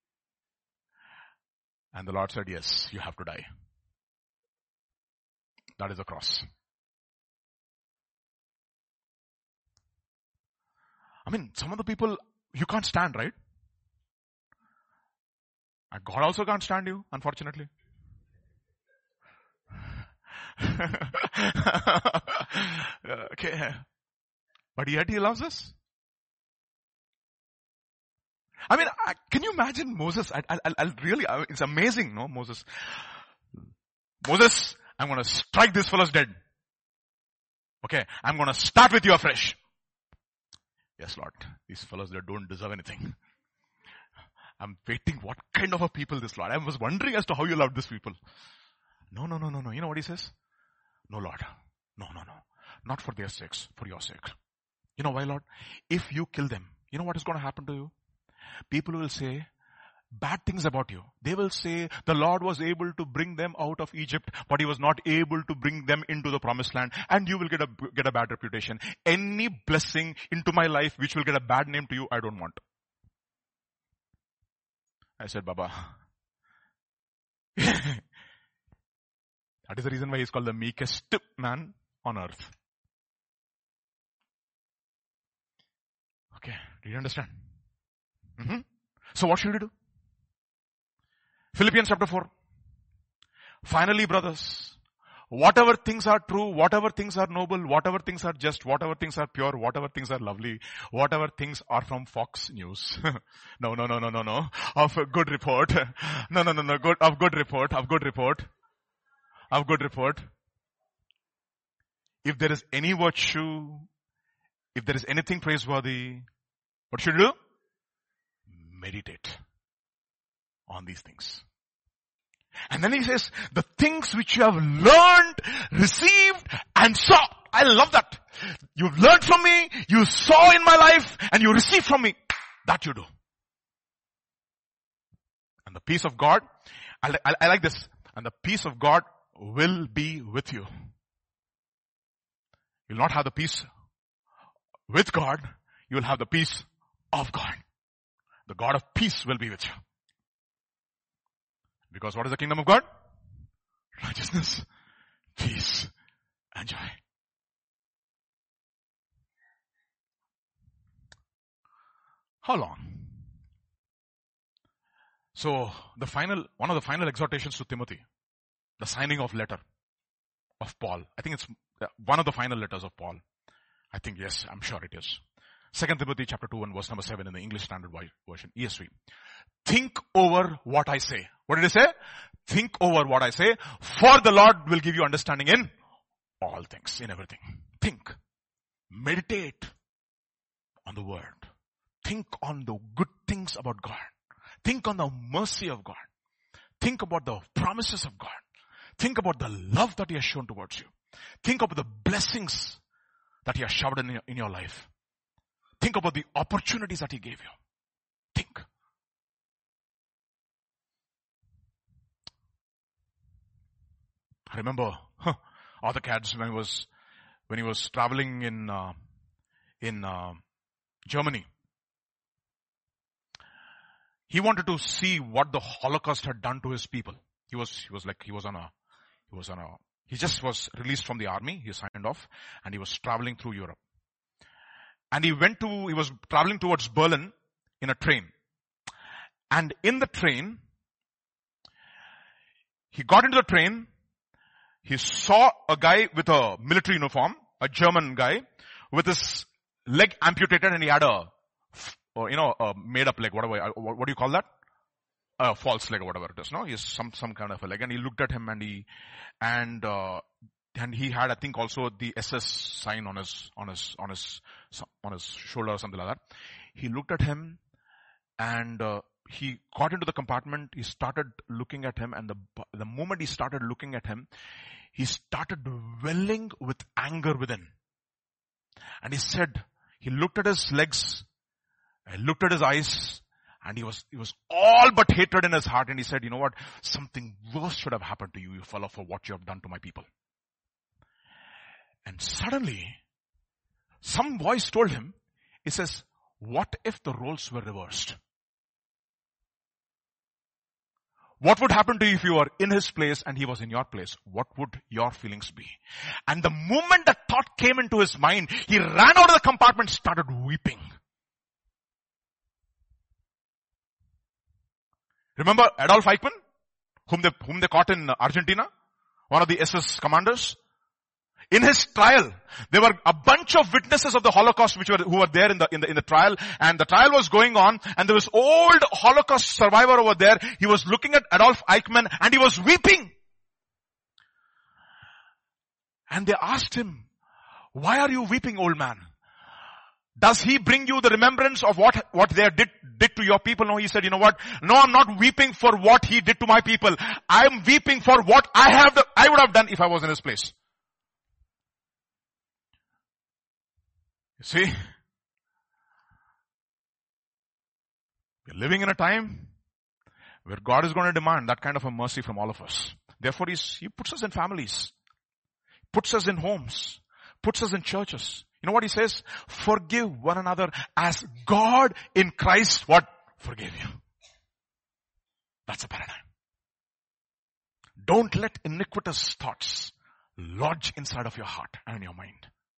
And the Lord said, yes, you have to die. That is the cross. I mean, some of the people you can't stand, right? And God also can't stand you, unfortunately. Okay. But yet he loves us. I mean, I, can you imagine Moses? I, I, I'll really, I, it's amazing, no, Moses. Moses, I'm going to strike these fellows dead. Okay, I'm going to start with you afresh. Yes, Lord, these fellows, they don't deserve anything. I'm waiting, what kind of a people this, Lord? I was wondering as to how you love these people. No, no, no, no, no. You know what he says? No, Lord. No, no, no. Not for their sakes, for your sake. You know why, Lord? If you kill them, you know what is going to happen to you? People will say bad things about you. They will say the Lord was able to bring them out of Egypt, but he was not able to bring them into the promised land, and you will get a, get a bad reputation. Any blessing into my life which will get a bad name to you, I don't want. I said, Baba. That is the reason why he's called the meekest man on earth. Okay, do you understand? Mm-hmm. So what should we do? Philippians chapter four. Finally, brothers, whatever things are true, whatever things are noble, whatever things are just, whatever things are pure, whatever things are lovely, whatever things are from Fox News. no, no, no, no, no, no. Of a good report. No, no, no, no. Good, of good report. Of good report. Of good report. If there is any virtue, if there is anything praiseworthy, what should you do? Meditate on these things. And then he says, the things which you have learned, received, and saw. I love that. You've learned from me, you saw in my life, and you received from me. That you do. And the peace of God, I, I, I like this. And the peace of God will be with you. You'll not have the peace with God, you will have the peace of God. The God of peace will be with you. Because what is the kingdom of God? Righteousness, peace, and joy. How long? So, the final, one of the final exhortations to Timothy, the signing of letter of Paul. I think it's one of the final letters of Paul. I think, yes, I'm sure it is. Second Timothy chapter two and verse number seven in the English Standard Version, E S V. Think over what I say. What did he say? Think over what I say, for the Lord will give you understanding in all things, in everything. Think. Meditate on the word. Think on the good things about God. Think on the mercy of God. Think about the promises of God. Think about the love that he has shown towards you. Think about the blessings that he has showered in your, in your life. Think about the opportunities that he gave you. Think. I remember huh, Arthur Katz when he was when he was traveling in uh, in uh, Germany. He wanted to see what the Holocaust had done to his people. He was he was like he was on a he was on a he just was released from the army. He signed off and he was traveling through Europe. And he went to he was traveling towards Berlin in a train. And in the train, he got into the train. He saw a guy with a military uniform, a German guy, with his leg amputated, and he had a, or, you know, a made up leg, whatever, what, what do you call that? A false leg or whatever it is, no? He has some, some kind of a leg, and he looked at him and he, and, uh, and he had, I think, also the S S sign on his, on his, on his, on his shoulder or something like that. He looked at him and, uh, he got into the compartment. He started looking at him, and the the moment he started looking at him, he started welling with anger within. And he said, he looked at his legs, and looked at his eyes, and he was he was all but hatred in his heart. And he said, you know what? Something worse should have happened to you, you fellow, for what you have done to my people. And suddenly, some voice told him, it says, what if the roles were reversed? What would happen to you if you were in his place and he was in your place? What would your feelings be? And the moment that thought came into his mind, he ran out of the compartment, started weeping. Remember Adolf Eichmann, whom they, whom they caught in Argentina? One of the S S commanders. In his trial, there were a bunch of witnesses of the Holocaust which were, who were there in the, in the, in the trial, and the trial was going on, and there was old Holocaust survivor over there. He was looking at Adolf Eichmann and he was weeping. And they asked him, why are you weeping, old man? Does he bring you the remembrance of what, what they did, did to your people? No, he said, you know what? No, I'm not weeping for what he did to my people. I'm weeping for what I have, I would have done if I was in his place. You see, we're living in a time where God is going to demand that kind of a mercy from all of us. Therefore, he's, he puts us in families, puts us in homes, puts us in churches. You know what he says? Forgive one another as God in Christ, what? Forgave you. That's a paradigm. Don't let iniquitous thoughts lodge inside of your heart and in your mind.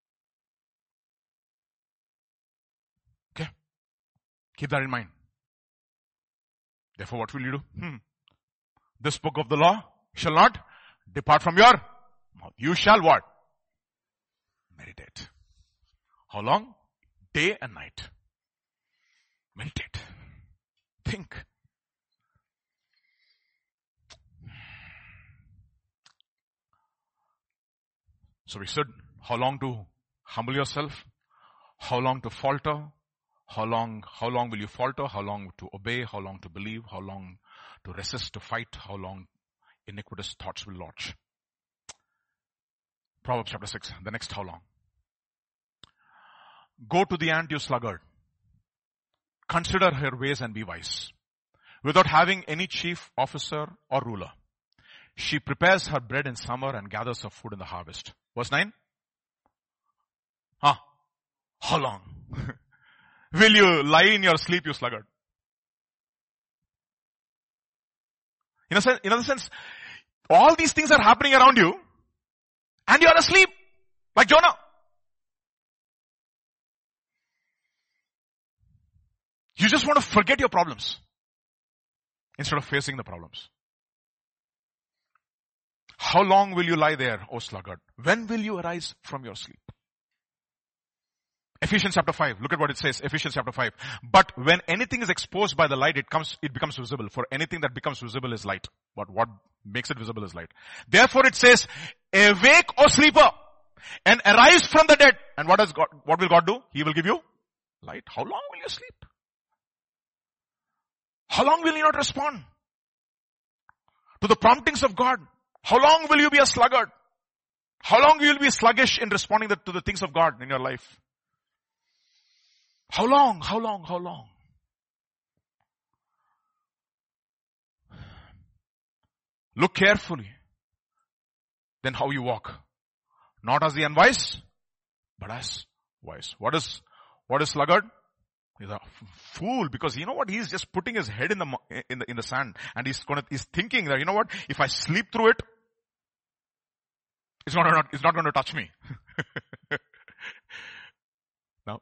Okay? Keep that in mind. Therefore, what will you do? Hmm. This book of the law shall not depart from your mouth. You shall what? Meditate. How long? Day and night. Meditate. Think. So we said, how long to humble yourself? How long to falter? How long, how long will you falter? How long to obey? How long to believe? How long to resist, to fight? How long iniquitous thoughts will lodge? Proverbs chapter six, the next how long? Go to the ant, you sluggard. Consider her ways and be wise. Without having any chief officer or ruler, she prepares her bread in summer and gathers her food in the harvest. Verse nine. Huh? How long will you lie in your sleep, you sluggard? In a sense, in other sense, all these things are happening around you and you are asleep like Jonah. You just want to forget your problems instead of facing the problems. How long will you lie there, O sluggard? When will you arise from your sleep? Ephesians chapter five. Look at what it says. Ephesians chapter five. But when anything is exposed by the light, it comes, it becomes visible. For anything that becomes visible is light. But what makes it visible is light. Therefore it says, awake, O sleeper, and arise from the dead. And what does God, what will God do? He will give you light. How long will you sleep? How long will you not respond to the promptings of God? How long will you be a sluggard? How long will you be sluggish in responding to the things of God in your life? How long? How long? How long? Look carefully. Then how you walk. Not as the unwise, but as wise. What is, what is sluggard? He's a fool, because you know what? He's just putting his head in the, in the, in the sand, and he's gonna, he's thinking that, you know what? If I sleep through it, it's not, it's not going to touch me. No.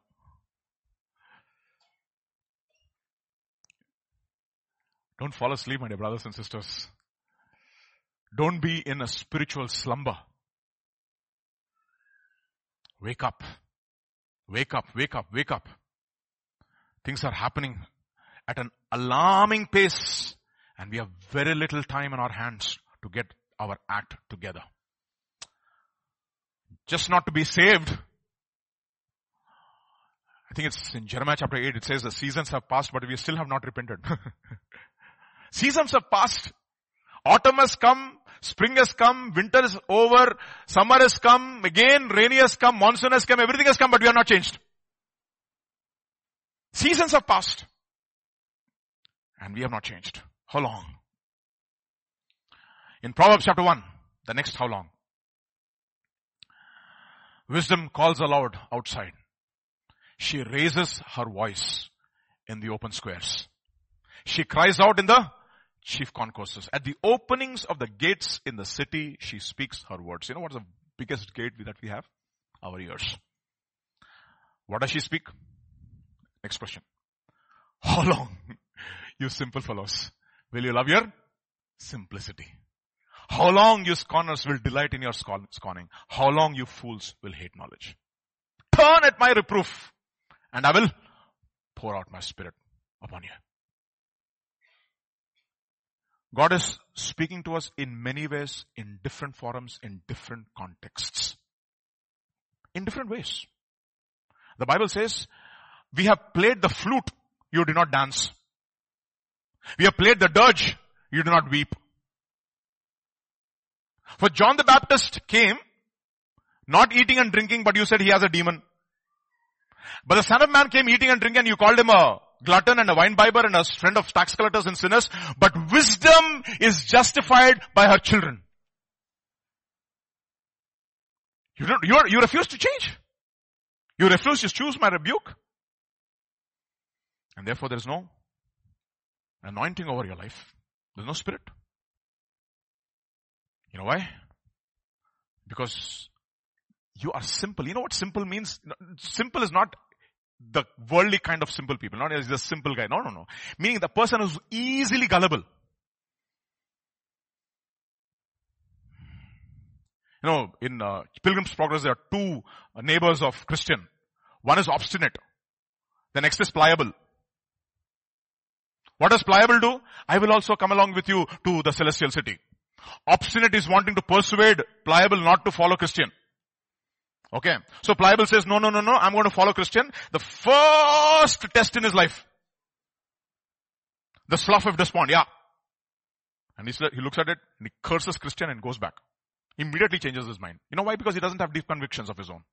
Don't fall asleep, my dear brothers and sisters. Don't be in a spiritual slumber. Wake up. Wake up, wake up, wake up. Things are happening at an alarming pace, and we have very little time in our hands to get our act together. Just not to be saved. I think it's in Jeremiah chapter eight, it says the seasons have passed, but we still have not repented. Seasons have passed. Autumn has come, spring has come, winter is over, summer has come, again rainy has come, monsoon has come, everything has come, but we are not changed. Seasons have passed. And we have not changed. How long? In Proverbs chapter one, the next how long? Wisdom calls aloud outside. She raises her voice in the open squares. She cries out in the chief concourses. At the openings of the gates in the city, she speaks her words. You know what's the biggest gate that we have? Our ears. What does she speak? Next question. How long, you simple fellows, will you love your simplicity? How long you scorners will delight in your scorning? How long you fools will hate knowledge? Turn at my reproof, and I will pour out my spirit upon you. God is speaking to us in many ways, in different forums, in different contexts. In different ways. The Bible says, we have played the flute, you do not dance. We have played the dirge, you do not weep. For John the Baptist came, not eating and drinking, but you said he has a demon. But the Son of Man came eating and drinking, and you called him a glutton and a winebibber and a friend of tax collectors and sinners. But wisdom is justified by her children. You don't, you, are, you refuse to change. You refuse to choose my rebuke. And therefore there is no anointing over your life. There's no spirit. You know why? Because you are simple. You know what simple means? Simple is not the worldly kind of simple people. Not as a simple guy. No, no, no. Meaning the person who's easily gullible. You know, in uh, Pilgrim's Progress, there are two uh, neighbors of Christian. One is obstinate. The next is pliable. What does pliable do? I will also come along with you to the celestial city. Obstinate is wanting to persuade pliable not to follow Christian. Okay. So pliable says, no, no, no, no, I'm going to follow Christian. The first test in his life. The slough of despond, yeah. And he, he looks at it and he curses Christian and goes back. Immediately changes his mind. You know why? Because he doesn't have deep convictions of his own.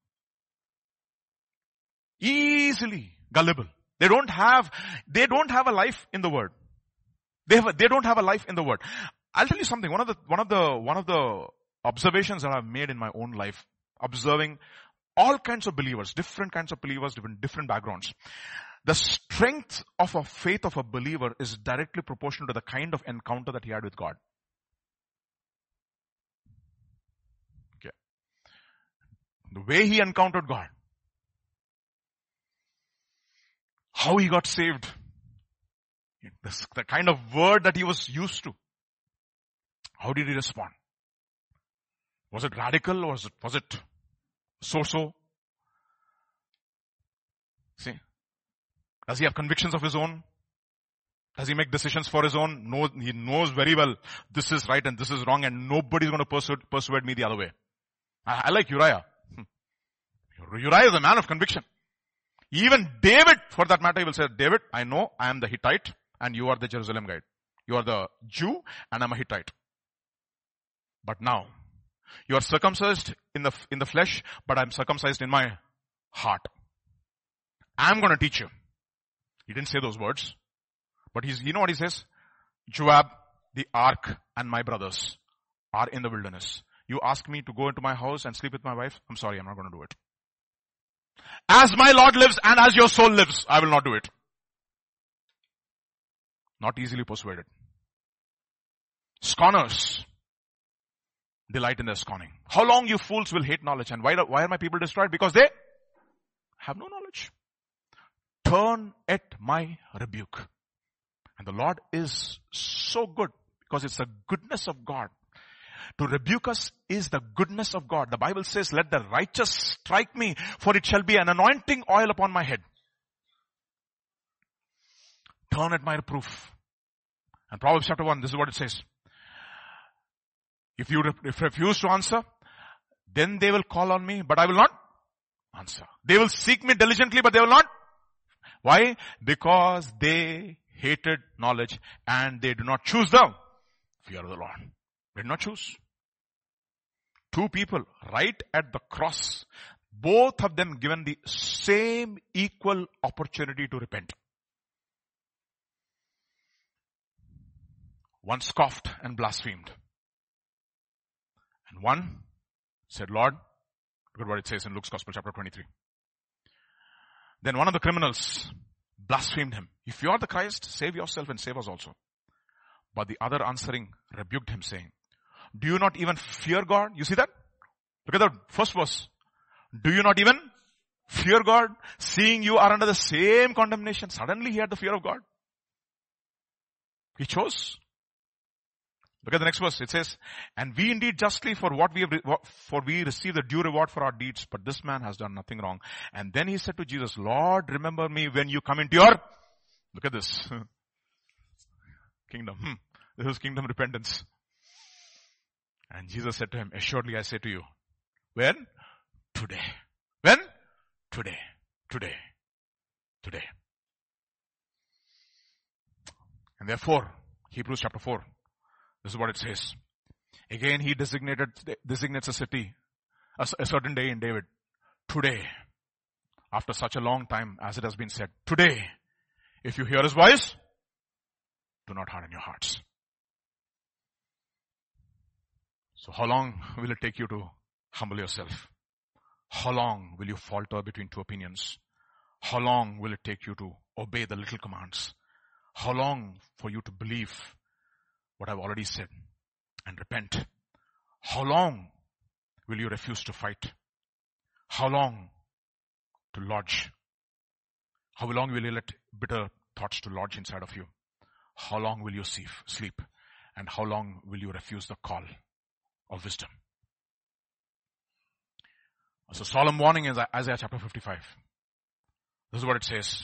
Easily gullible. They don't have, they don't have a life in the word. They have a, they don't have a life in the word. I'll tell you something. One of the, one of the, one of the observations that I've made in my own life, observing all kinds of believers, different kinds of believers, different, different backgrounds. The strength of a faith of a believer is directly proportional to the kind of encounter that he had with God. Okay. The way he encountered God. How he got saved. The, the kind of word that he was used to. How did he respond? Was it radical or was it, was it so-so? See? Does he have convictions of his own? Does he make decisions for his own? No, he knows very well this is right and this is wrong and nobody's going to persuade, persuade me the other way. I, I like Uriah. Uriah is a man of conviction. Even David, for that matter, he will say, David, I know I am the Hittite and you are the Jerusalem guide. You are the Jew and I'm a Hittite. But now, you are circumcised in the, in the flesh, but I'm circumcised in my heart. I'm going to teach you. He didn't say those words. But he's, you know what he says? Joab, the ark, and my brothers are in the wilderness. You ask me to go into my house and sleep with my wife? I'm sorry, I'm not going to do it. As my Lord lives and as your soul lives, I will not do it. Not easily persuaded. Scorners delight in their scorning. How long you fools will hate knowledge? And why, why are my people destroyed? Because they have no knowledge. Turn at my rebuke. And the Lord is so good because it's the goodness of God. To rebuke us is the goodness of God. The Bible says, let the righteous strike me, for it shall be an anointing oil upon my head. Turn at my reproof. And Proverbs chapter one, this is what it says. If you if refuse to answer, then they will call on me, but I will not answer. They will seek me diligently, but they will not. Why? Because they hated knowledge and they do not choose the fear of the Lord. They did not choose. Two people right at the cross, both of them given the same equal opportunity to repent. One scoffed and blasphemed. And one said, Lord, look at what it says in Luke's Gospel, chapter twenty-three. Then one of the criminals blasphemed him. If you are the Christ, save yourself and save us also. But the other answering rebuked him, saying, do you not even fear God? You see that? Look at the first verse. Do you not even fear God? Seeing you are under the same condemnation. Suddenly he had the fear of God. He chose. Look at the next verse. It says, and we indeed justly for what we have, for we receive the due reward for our deeds, but this man has done nothing wrong. And then he said to Jesus, Lord, remember me when you come into your, look at this, kingdom. Hmm. This is kingdom repentance. And Jesus said to him, assuredly I say to you, when? Today. When? Today. Today. Today. And therefore, Hebrews chapter four, this is what it says. Again, he designated, designates a city, a, a certain day in David. Today, after such a long time as it has been said, today, if you hear his voice, do not harden your hearts. So how long will it take you to humble yourself? How long will you falter between two opinions? How long will it take you to obey the little commands? How long for you to believe what I've already said and repent? How long will you refuse to fight? How long to lodge? How long will you let bitter thoughts to lodge inside of you? How long will you sleep? And how long will you refuse the call of wisdom? So solemn warning is Isaiah chapter fifty-five. This is what it says.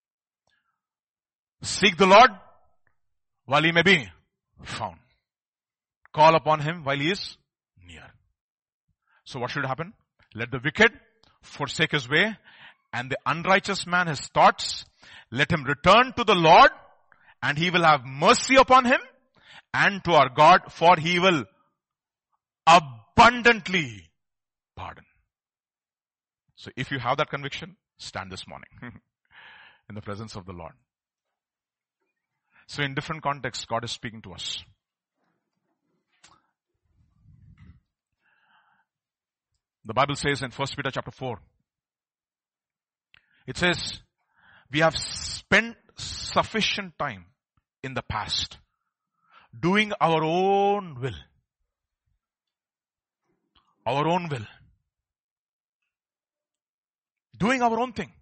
Seek the Lord while he may be found. Call upon him while he is near. So what should happen? Let the wicked forsake his way and the unrighteous man his thoughts. Let him return to the Lord and he will have mercy upon him and to our God, for he will abundantly pardon. So if you have that conviction, stand this morning in the presence of the Lord. So in different contexts, God is speaking to us. The Bible says in First Peter chapter four, it says, we have spent sufficient time in the past doing our own will. Our own will. Doing our own thing.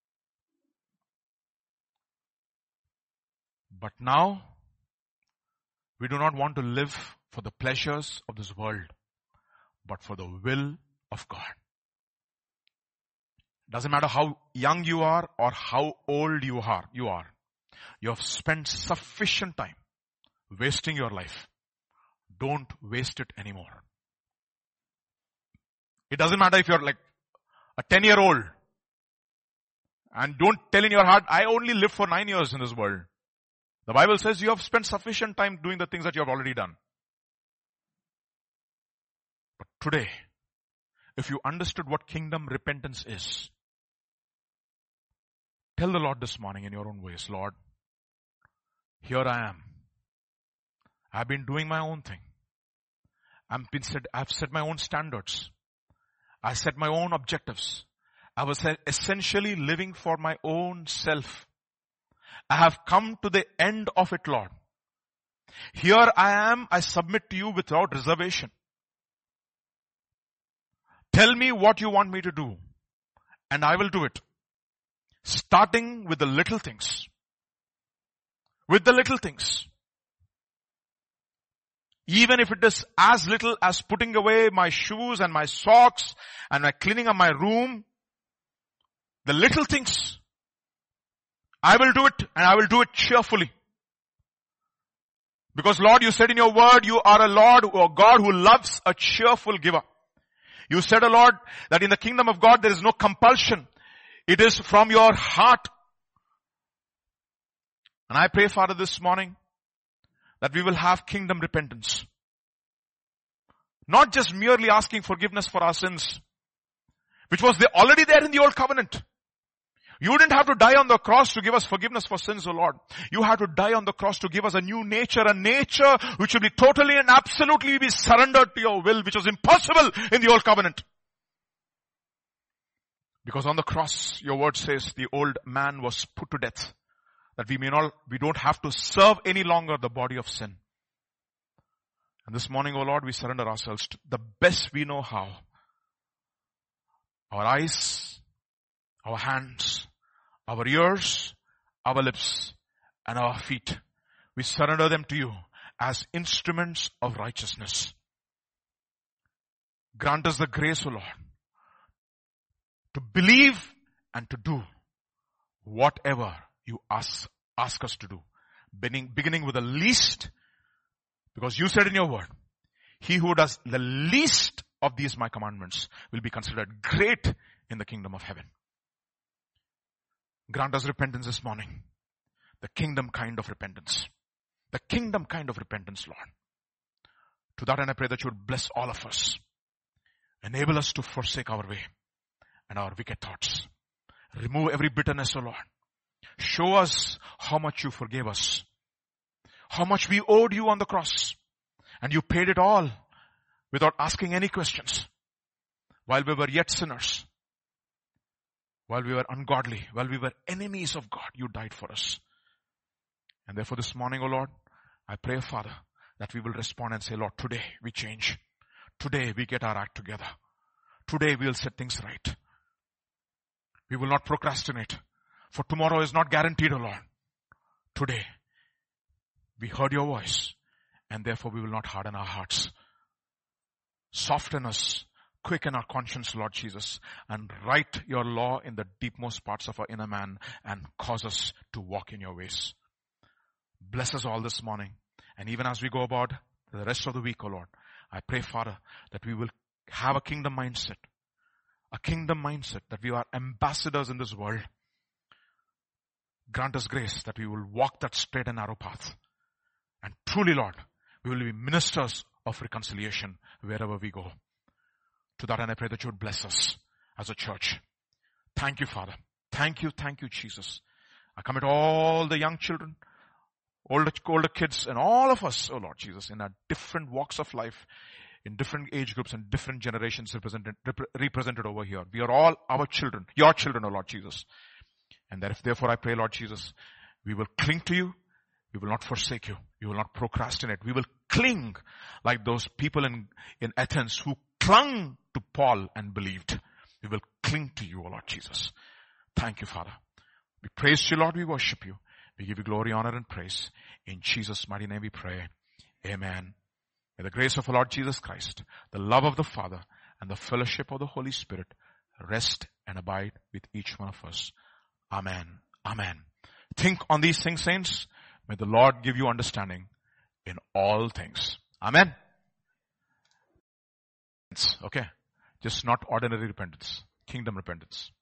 But now, we do not want to live for the pleasures of this world, but for the will of God. Doesn't matter how young you are or how old you are, you are. You have spent sufficient time wasting your life. Don't waste it anymore. It doesn't matter if you're like a ten year old and don't tell in your heart, I only lived for nine years in this world. The Bible says you have spent sufficient time doing the things that you have already done. But today, if you understood what kingdom repentance is, tell the Lord this morning in your own ways, Lord, here I am. I've been doing my own thing. I've been set, I've set my own standards. I set my own objectives. I was essentially living for my own self. I have come to the end of it, Lord. Here I am. I submit to you without reservation. Tell me what you want me to do, and I will do it. Starting with the little things. With the little things. Even if it is as little as putting away my shoes and my socks and my cleaning of my room. The little things. I will do it and I will do it cheerfully. Because Lord, you said in your word, you are a Lord or God who loves a cheerful giver. You said, O Lord, that in the kingdom of God there is no compulsion. It is from your heart. And I pray, Father, this morning that we will have kingdom repentance. Not just merely asking forgiveness for our sins, which was there, already there in the old covenant. You didn't have to die on the cross to give us forgiveness for sins, O Lord. You had to die on the cross to give us a new nature, a nature which will be totally and absolutely be surrendered to your will, which was impossible in the old covenant. Because on the cross, your word says the old man was put to death. That we may not, we don't have to serve any longer the body of sin. And this morning, oh Lord, we surrender ourselves to the best we know how. Our eyes, our hands, our ears, our lips, and our feet. We surrender them to you as instruments of righteousness. Grant us the grace, O Lord, to believe and to do whatever you ask, ask us to do. Beginning, beginning with the least, because you said in your word, he who does the least of these my commandments will be considered great in the kingdom of heaven. Grant us repentance this morning. The kingdom kind of repentance. The kingdom kind of repentance, Lord. To that end, I pray that you would bless all of us. Enable us to forsake our way and our wicked thoughts. Remove every bitterness, O Lord. Show us how much you forgave us. How much we owed you on the cross. And you paid it all without asking any questions. While we were yet sinners. While we were ungodly. While we were enemies of God. You died for us. And therefore this morning, O Lord, I pray, Father, that we will respond and say, Lord, today we change. Today we get our act together. Today we will set things right. We will not procrastinate. For tomorrow is not guaranteed, O Lord. Today we heard your voice and therefore we will not harden our hearts. Soften us, quicken our conscience, Lord Jesus, and write your law in the deepmost parts of our inner man and cause us to walk in your ways. Bless us all this morning. And even as we go about the rest of the week, O Lord, I pray, Father, that we will have a kingdom mindset. A kingdom mindset that we are ambassadors in this world. Grant us grace that we will walk that straight and narrow path. And truly, Lord, we will be ministers of reconciliation wherever we go. To that end, I pray that you would bless us as a church. Thank you, Father. Thank you, thank you, Jesus. I commit all the young children, older, older kids, and all of us, oh Lord Jesus, in our different walks of life, in different age groups and different generations represented, rep- represented over here. We are all our children, your children, oh Lord Jesus. And that if therefore I pray, Lord Jesus, we will cling to you. We will not forsake you. We will not procrastinate. We will cling like those people in, in Athens who clung to Paul and believed. We will cling to you, O Lord Jesus. Thank you, Father. We praise you, Lord. We worship you. We give you glory, honor, and praise. In Jesus' mighty name we pray. Amen. May the grace of our Lord Jesus Christ, the love of the Father, and the fellowship of the Holy Spirit rest and abide with each one of us. Amen. Amen. Think on these things, saints. May the Lord give you understanding in all things. Amen. Okay. Just not ordinary repentance. Kingdom repentance.